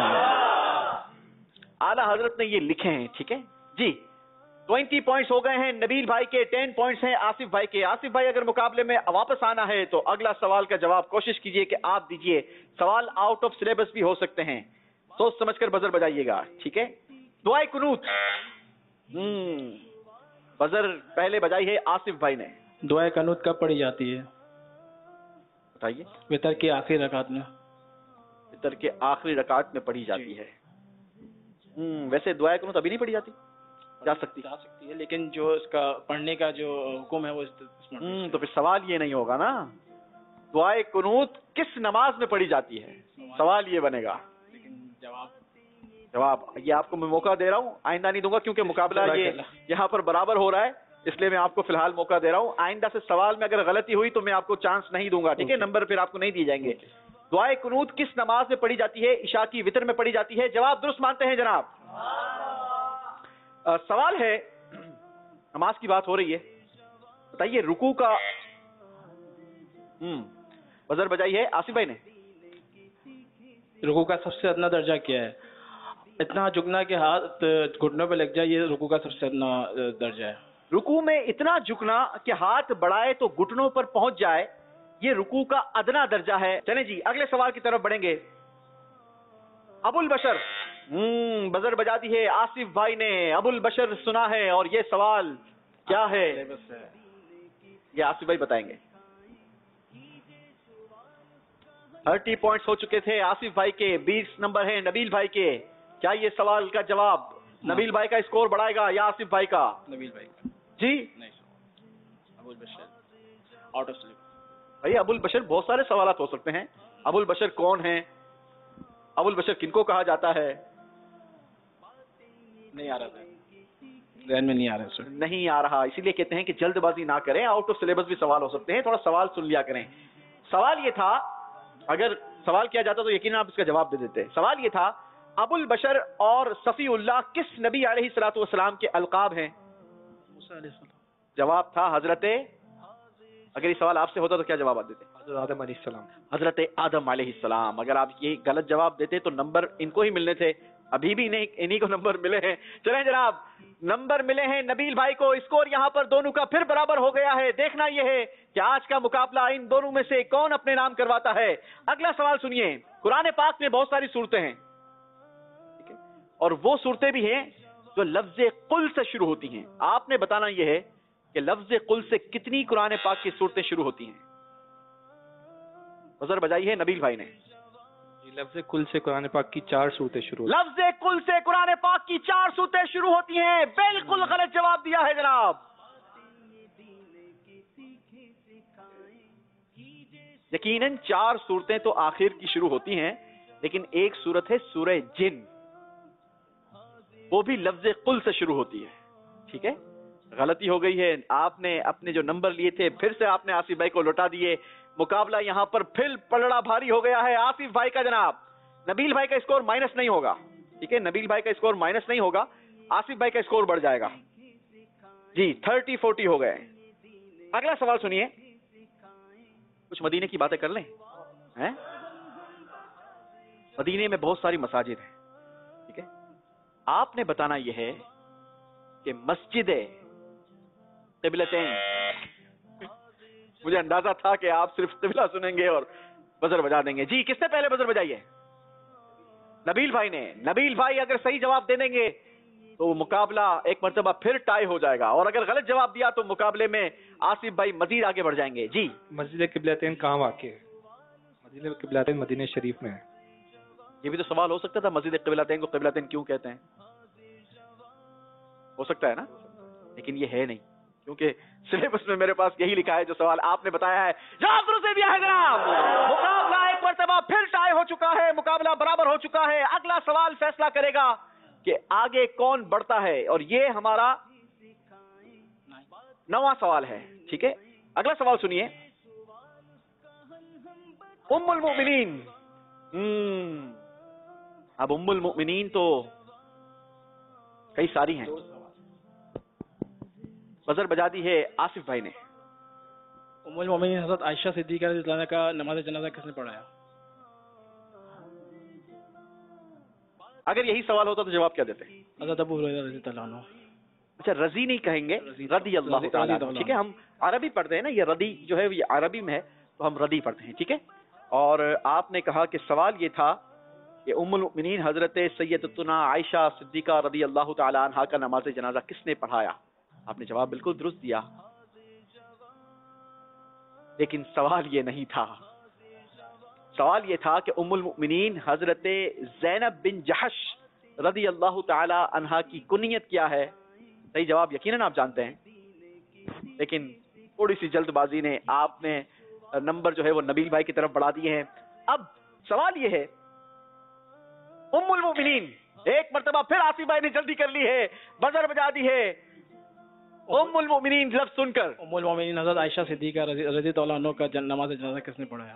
اعلیٰ حضرت نے یہ لکھے ہیں. ٹھیک ہے جی. ٹوینٹی پوائنٹس ہو گئے ہیں نبیل بھائی کے، ٹین پوائنٹس ہیں آصف بھائی کے. آصف بھائی اگر مقابلے میں واپس آنا ہے تو اگلا سوال کا جواب کوشش کیجئے کہ آپ دیجئے. سوال آؤٹ آف سلیبس بھی ہو سکتے ہیں، سوچ سمجھ کر بزر بجائیے گا. ٹھیک ہے. دعائے قنوت بزر پہلے بجائی ہے آصف بھائی نے. دعائے قنوت کب پڑھی جاتی ہے؟ بتائیے. وتر کی آخری رکعت میں. وتر کے آخری رکعت میں پڑھی جاتی ہے. ویسے دعائے قنوت ابھی نہیں پڑھی جاتی؟ جا سکتی جا سکتی ہے، لیکن جو اس کا پڑھنے کا جو حکم ہے وہ تو پھر سوال یہ نہیں ہوگا نا دعائے قنوت کس نماز میں پڑھی جاتی ہے. سوال یہ بنے گا. جواب جواب یہ آپ کو میں موقع دے رہا ہوں، آئندہ نہیں دوں گا کیونکہ مقابلہ یہ یہاں پر برابر ہو رہا ہے، اس لیے میں آپ کو فی الحال موقع دے رہا ہوں. آئندہ سے سوال میں اگر غلطی ہوئی تو میں آپ کو چانس نہیں دوں گا. ٹھیک ہے. نمبر پھر آپ کو نہیں دیے جائیں گے. دعائے قنوت کس نماز میں پڑھی جاتی ہے؟ عشاء کی وتر میں پڑھی جاتی ہے. جواب درست مانتے ہیں جناب. سوال ہے، نماز کی بات ہو رہی ہے، بتائیے رکوع کا بزر بجائی ہے آصف بھائی نے. رکوع کا سب سے ادنا درجہ کیا ہے؟ اتنا جھکنا کہ ہاتھ گھٹنوں پہ لگ جائے، یہ رکوع کا سب سے ادنا درجہ ہے. رکوع میں اتنا جھکنا کہ ہاتھ بڑھائے تو گھٹنوں پر پہنچ جائے، یہ رکوع کا ادنا درجہ ہے. چلیں جی اگلے سوال کی طرف بڑھیں گے. ابو البشر بزر بجا دی ہے آصف بھائی نے. ابو البشر سنا ہے اور یہ سوال کیا ہے یہ آصف بھائی بتائیں گے. تھرٹی پوائنٹس ہو چکے تھے آصف بھائی کے، بیس نمبر ہیں نبیل بھائی کے. کیا یہ سوال کا جواب نبیل بھائی کا اسکور بڑھائے گا یا آصف بھائی کا؟ نبیل بھائی کا. جی نہیں ابو البشر آؤٹ آف سلیبس. بھائی ابو البشر بہت سارے سوالات ہو سکتے ہیں. ابو البشر کون ہیں؟ ابو البشر کن کو کہا جاتا ہے؟ نہیں آ رہا تھا ذہن میں، نہیں آ رہا سر. نہیں آ رہا، اسی لیے کہتے ہیں کہ جلد بازی نہ کریں. آؤٹ آف سلیبس بھی سوال ہو سکتے ہیں، تھوڑا سوال سن لیا کریں. سوال یہ تھا، اگر سوال کیا جاتا تو یقیناً آپ اس کا جواب دے دیتے. سوال یہ تھا ابو البشر اور صفی اللہ کس نبی علیہ الصلوۃ والسلام کے القاب ہیں؟ موسیٰ علیہ السلام. جواب تھا حضرت، اگر یہ سوال آپ سے ہوتا تو کیا جواب دیتے؟ حضرت آدم علیہ السلام. حضرت آدم علیہ السلام. اگر آپ یہ غلط جواب دیتے تو نمبر ان کو ہی ملنے تھے، ابھی بھی نہیں انہی کو نمبر ملے ہیں. چلیں جناب نمبر ملے ہیں نبیل بھائی کو. اسکور یہاں پر دونوں کا پھر برابر ہو گیا ہے. دیکھنا یہ ہے کہ آج کا مقابلہ ان دونوں میں سے کون اپنے نام کرواتا ہے. اگلا سوال سنیے. قرآن پاک میں بہت ساری صورتیں ہیں اور وہ صورتیں بھی ہیں جو لفظ قل سے شروع ہوتی ہیں. آپ نے بتانا یہ ہے کہ لفظ قل سے کتنی قرآن پاک کی صورتیں شروع ہوتی ہیں. نظر بجائی ہے نبیل بھائی نے. لفظ کل سے قرآن پاک کی چار صورتیں شروع. لفظ کل سے قرآن پاک کی چار صورتیں شروع ہوتی ہیں. بالکل غلط جواب دیا ہے جناب. یقیناً چار صورتیں تو آخر کی شروع ہوتی ہیں، لیکن ایک صورت ہے سورہ جن، وہ بھی لفظ قل سے شروع ہوتی ہے. ٹھیک ہے، غلطی ہو گئی ہے. آپ نے اپنے جو نمبر لیے تھے پھر سے آپ نے آصف بھائی کو لوٹا دیے. मुकाबला यहाँ पर फिर पलड़ा भारी हो गया है आसिफ भाई का जनाब। नबील भाई का स्कोर माइनस नहीं होगा, ठीक है, नबील भाई का स्कोर माइनस नहीं होगा, आसिफ भाई का स्कोर बढ़ जाएगा जी। थर्टी फोर्टी हो गए। अगला सवाल सुनिए, कुछ मदीने की बातें कर लें हैं? मदीने में बहुत सारी मसाजिद हैं, ठीक है, आपने बताना यह है कि मस्जिद क़िबलतैन, मुझे अंदाजा था कि आप सिर्फ क़िबला सुनेंगे और बजर बजा देंगे। जी, किसने पहले बजर बजाई है? नबील भाई ने। नबील भाई अगर सही जवाब दे देंगे तो मुकाबला एक मर्तबा फिर टाई हो जाएगा, और अगर गलत जवाब दिया तो मुकाबले में आसिफ भाई मजीद आगे बढ़ जाएंगे। जी, मस्जिद क़िबलतैन कहाँ वाक़ है? मस्जिद क़िबलतैन मदीना शरीफ में है। ये भी तो सवाल हो सकता था, मस्जिद क़िबलतैन को क़िबलतैन क्यों कहते हैं? हो सकता है ना, लेकिन ये है नहीं, क्योंकि सिलेबस में मेरे पास यही लिखा है जो सवाल आपने बताया है। जवाब दुरुस्त दे दिया है जनाब। मुकाबला एक मर्तबा फिर टाई हो चुका है, मुकाबला बराबर हो चुका है। अगला सवाल फैसला करेगा कि आगे कौन बढ़ता है, और ये हमारा नवा सवाल है, ठीक है। अगला सवाल सुनिए, उम्मुल मोमिनीन। हम्म अब उम्मुल मोमिनीन तो कई सारी हैं। बजर बजा दी है आसिफ भाई ने। उम्मुल मोमिनीन हज़रत आयशा सिद्दीक़ा रज़ियल्लाहु अन्हा का नमाज जनाजा किसने पढ़ाया? अगर यही सवाल होता तो जवाब क्या देते? हज़रत अबू हुरैरा रज़ियल्लाहु अन्हु। अच्छा, रजी नहीं कहेंगे, रदी अल्लाह ताला, ठीक है। हम अरबी पढ़ते हैं ना, ये रदी जो है ये अरबी में है तो हम रदी पढ़ते हैं, ठीक है। और आपने कहा कि सवाल ये था कि उम्मुल मोमिनीन हजरत सैयदतुना आयशा सिद्दीका रदी अल्लाह ताला अन्हा का नमाज जनाजा किसने पढ़ाया? आपने जवाब बिल्कुल दुरुस्त दिया, लेकिन सवाल ये नहीं था। सवाल ये था कि उम्मुल मोमिनीन हजरत ज़ैनब बिन जहश रदी अल्लाह ताला अन्हा की कुनियत क्या है? सही जवाब यकीनन आप जानते हैं, लेकिन थोड़ी सी जल्दबाजी ने आपने नंबर जो है वो नबील भाई की तरफ बढ़ा दिए हैं। अब सवाल ये है, उम्मुल मोमिनीन, एक मर्तबा फिर आसिफ भाई ने जल्दी कर ली है, बजर बजा दी है। उम्मुल मोमिनीन लफ्ज़ सुनकर, उम्मुल मोमिनीन हज़रत आयशा सिद्दीक़ा रज़ियल्लाहु अन्हा का नमाज जनाजा किसने पढ़ाया?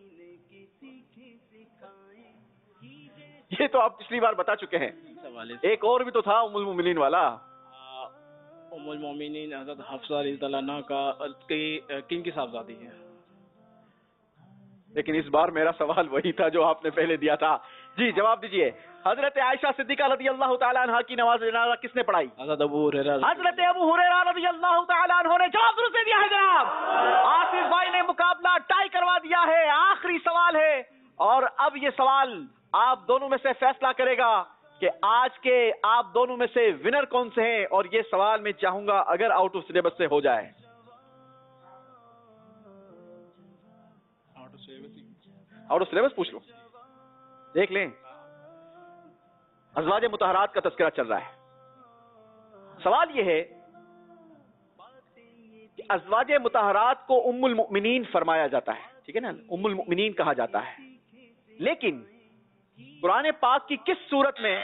ये तो आप पिछली बार बता चुके हैं। एक और भी तो था उम्मुल मोमिनीन वाला। उम्मुल मोमिनीन हज़रत हफ्सा रज़ियल्लाहु अन्हा का किन की साहबजादी है? लेकिन इस बार मेरा सवाल वही था जो आपने पहले दिया था। जी, जवाब दीजिए। हजरत आयशा सिद्दीका रज़ी अल्लाह ताला अन्हा की नमाज जनाजा किसने पढ़ाई? हजरत अबू हुरैरा। हजरत अबू हुरैरा रज़ी अल्लाह ताला अन्हु ने जवाब दुरुस्त दे दिया है जनाब। आसिफ भाई ने मुकाबला टाई करवा दिया है। आखिरी सवाल है, और अब ये सवाल आप दोनों में से फैसला करेगा कि आज के आप दोनों में से विनर कौन से हैं। और ये सवाल मैं चाहूंगा अगर आउट ऑफ सिलेबस से हो जाए। आउट ऑफ सिलेबस पूछ लो, देख लें। अज़वाज मुतहरात का तज़किरा चल रहा है। सवाल यह है कि अज़वाज मुतहरात को उम्मुल मोमिनीन फरमाया जाता है, ठीक है ना, उम्मुल मोमिनीन कहा जाता है, लेकिन कुरान पाक की किस सूरत में?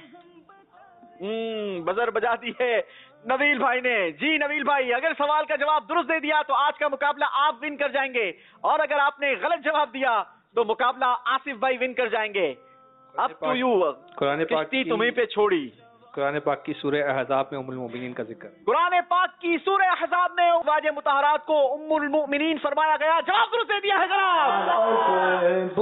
हम्म बजर बजा दी है नबील भाई ने। जी नबील भाई, अगर सवाल का जवाब दुरुस्त दे दिया तो आज का मुकाबला आप विन कर जाएंगे, और अगर आपने गलत जवाब दिया तो मुकाबला आसिफ भाई विन कर जाएंगे। अब टू यू, कुरान पाक की तुम्हीं पे छोड़ी। कुरान पाक की सूरह अहज़ाब में उम्मुल मोमिनीन का जिक्र। कुरान पाक की सूरह अहज़ाब में अज़वाज मुतहरात को उम्मुल मोमिनीन फरमाया गया। जवाब दुरुस्त दे दिया है जनाब।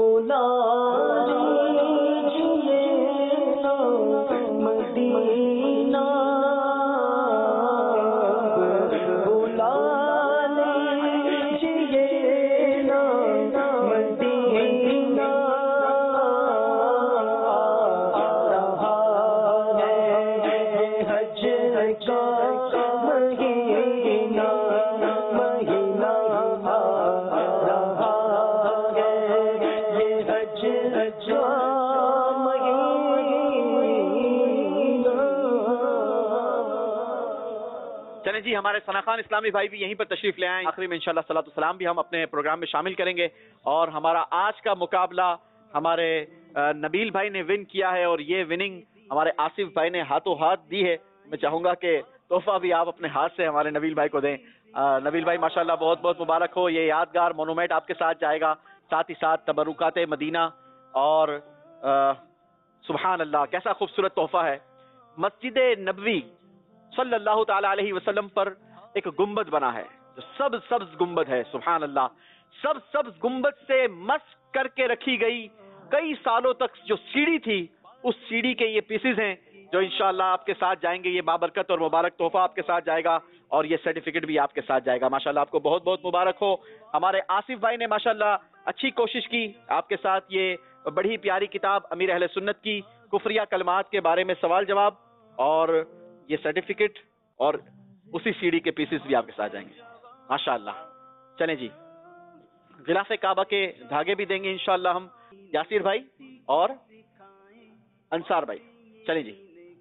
जी, हमारे सनाखान इस्लामी भाई भी यहीं पर तशरीफ ले आए। आखिरी में इंशाल्लाह सलातो सलाम भी हम अपने प्रोग्राम में शामिल करेंगे। और हमारा आज का मुकाबला हमारे नबील भाई ने विन किया है, और ये विनिंग हमारे आसिफ भाई ने हाथों हाथ दी है। मैं चाहूंगा कि तोहफा भी आप अपने हाथ से हमारे नबील भाई को दें। نبیل بھائی ماشاءاللہ بہت بہت مبارک ہو. یہ یادگار مونومنٹ آپ کے ساتھ جائے گا, ساتھ ہی ساتھ تبرکات مدینہ. اور سبحان اللہ کیسا خوبصورت تحفہ ہے. مسجد نبوی صلی اللہ تعالی علیہ وسلم پر ایک گنبد بنا ہے جو سبز سبز گنبد ہے. سبحان اللہ, سبز سبز گنبد سے مس کر کے رکھی گئی کئی سالوں تک جو سیڑھی تھی, اس سیڑھی کے یہ پیسز ہیں جو انشاءاللہ آپ کے ساتھ جائیں گے. یہ بابرکت اور مبارک تحفہ آپ کے ساتھ جائے گا, اور یہ سرٹیفکیٹ بھی آپ کے ساتھ جائے گا. ماشاءاللہ آپ کو بہت بہت مبارک ہو. ہمارے آصف بھائی نے ماشاءاللہ اچھی کوشش کی آپ کے ساتھ یہ بڑی پیاری کتاب امیر اہل سنت کی کفریہ کلمات کے بارے میں سوال جواب, اور یہ سرٹیفکیٹ اور اسی سیڑھی کے پیسز بھی آپ کے ساتھ جائیں گے ماشاءاللہ. چلیں جی, غلاف کعبہ کے دھاگے بھی دیں گے انشاءاللہ ہم, یاسر بھائی اور انصار بھائی. چلیں جی,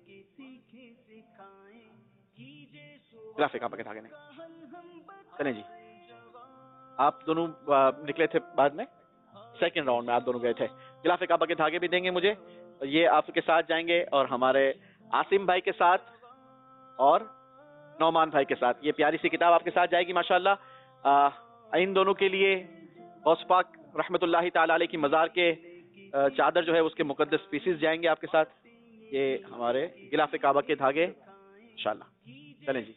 غلاف کعبہ کے دھاگے نہیں. چلیں جی, آپ دونوں نکلے تھے بعد میں, سیکنڈ راؤنڈ میں آپ دونوں گئے تھے. غلاف کعبہ کے دھاگے بھی دیں گے مجھے, یہ آپ کے ساتھ جائیں گے, اور ہمارے عاصم بھائی کے ساتھ اور نعمان بھائی کے ساتھ یہ پیاری سی کتاب آپ کے ساتھ جائے گی ماشاءاللہ. ان دونوں کے لیے غوث پاک رحمت اللہ تعالی علیہ کی مزار کے چادر جو ہے اس کے مقدس پیسز جائیں گے آپ کے ساتھ. یہ ہمارے غلاف کعبہ کے دھاگے انشاءاللہ. چلیں جی,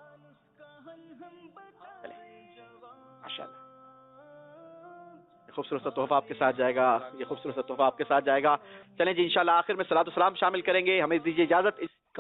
چلیں ماشاءاللہ. خوبصورت سا تحفہ آپ کے ساتھ جائے گا, یہ خوبصورت سا تحفہ آپ کے ساتھ جائے گا. چلیں جی, انشاءاللہ آخر میں صلاۃ و سلام شامل کریں گے. ہمیں دیجیے اجازت.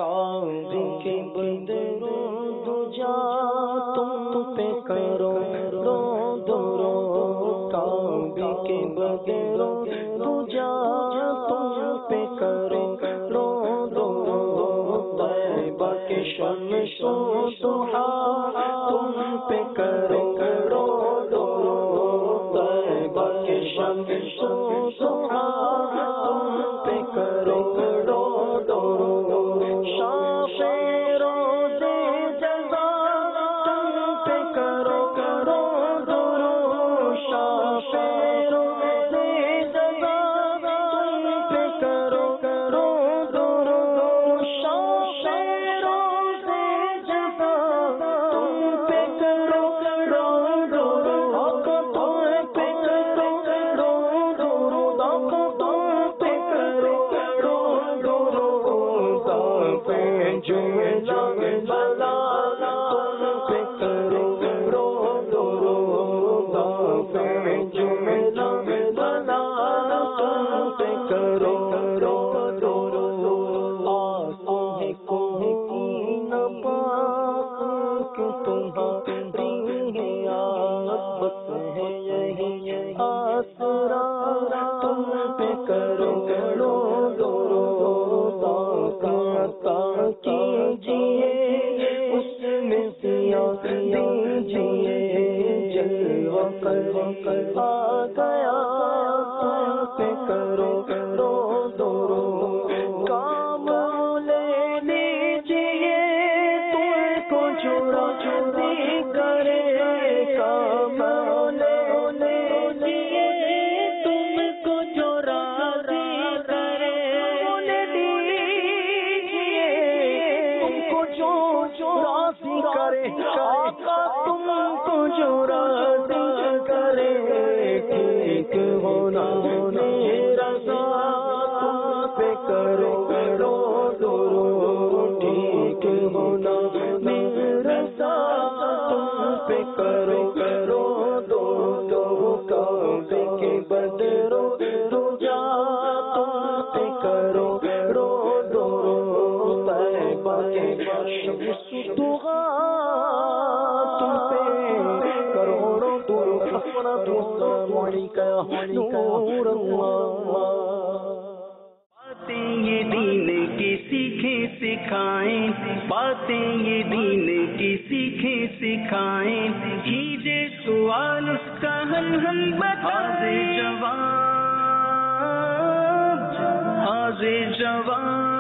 کے بدرود جا تم پہ کرو رو دو رو, کعبے کے بدرود جا تم پہ کرو رو دو رو, طیبہ کے شمس و ضحا تم پہ کرو رو دو رو, طیبہ کے شمس و ضحا تم پہ کرو رو دو رو, شاف روزے جزا تم پہ کرو کرو درو, شاف روزے جزا تم پہ کرو کرو درو, شاف روزے جزا تم پہ کرو کرو درو, آقا تم پہ کرو کرو درو, آقا تم پہ کرو کرو درو, پہ جملہ بلا تم پہ کرو رو درو, پہ جملہ بلا تم پہ کرو رو درو. آسان کو کی نپاس کیوں تمہاری ہے آس, بس ہے یہی آسرا تم پہ کرو رو درو, تا کیجیے اس میں سیا دیجیے, جلوہ کر آ گیا تم پہ کرو رو درو, کام لے لیجیے تم کو چھوڑا چھوڑی کرے, کام لے لیجیے تم کو جو راضی کرے, جو جو راضی کرے آقا تم کو جو راضی کرے, ٹھیک ہونا میرا تم پہ کرو رو درو, ٹھیک ہونا میرا تم پہ کرو رو دو, کعبے کے بدرو جا تم پہ کرو رو درو, طیبہ کے شمس دغا تم پہ کروڑوں درو, السلام علیکم نور اللہ. باتیں یہ دین کی سیکھیں سکھائیں, باتیں یہ دین کی سیکھیں سکھائیں, کیجے سوال اس کا حل ہم بتا دیں جواب, حاضر جواب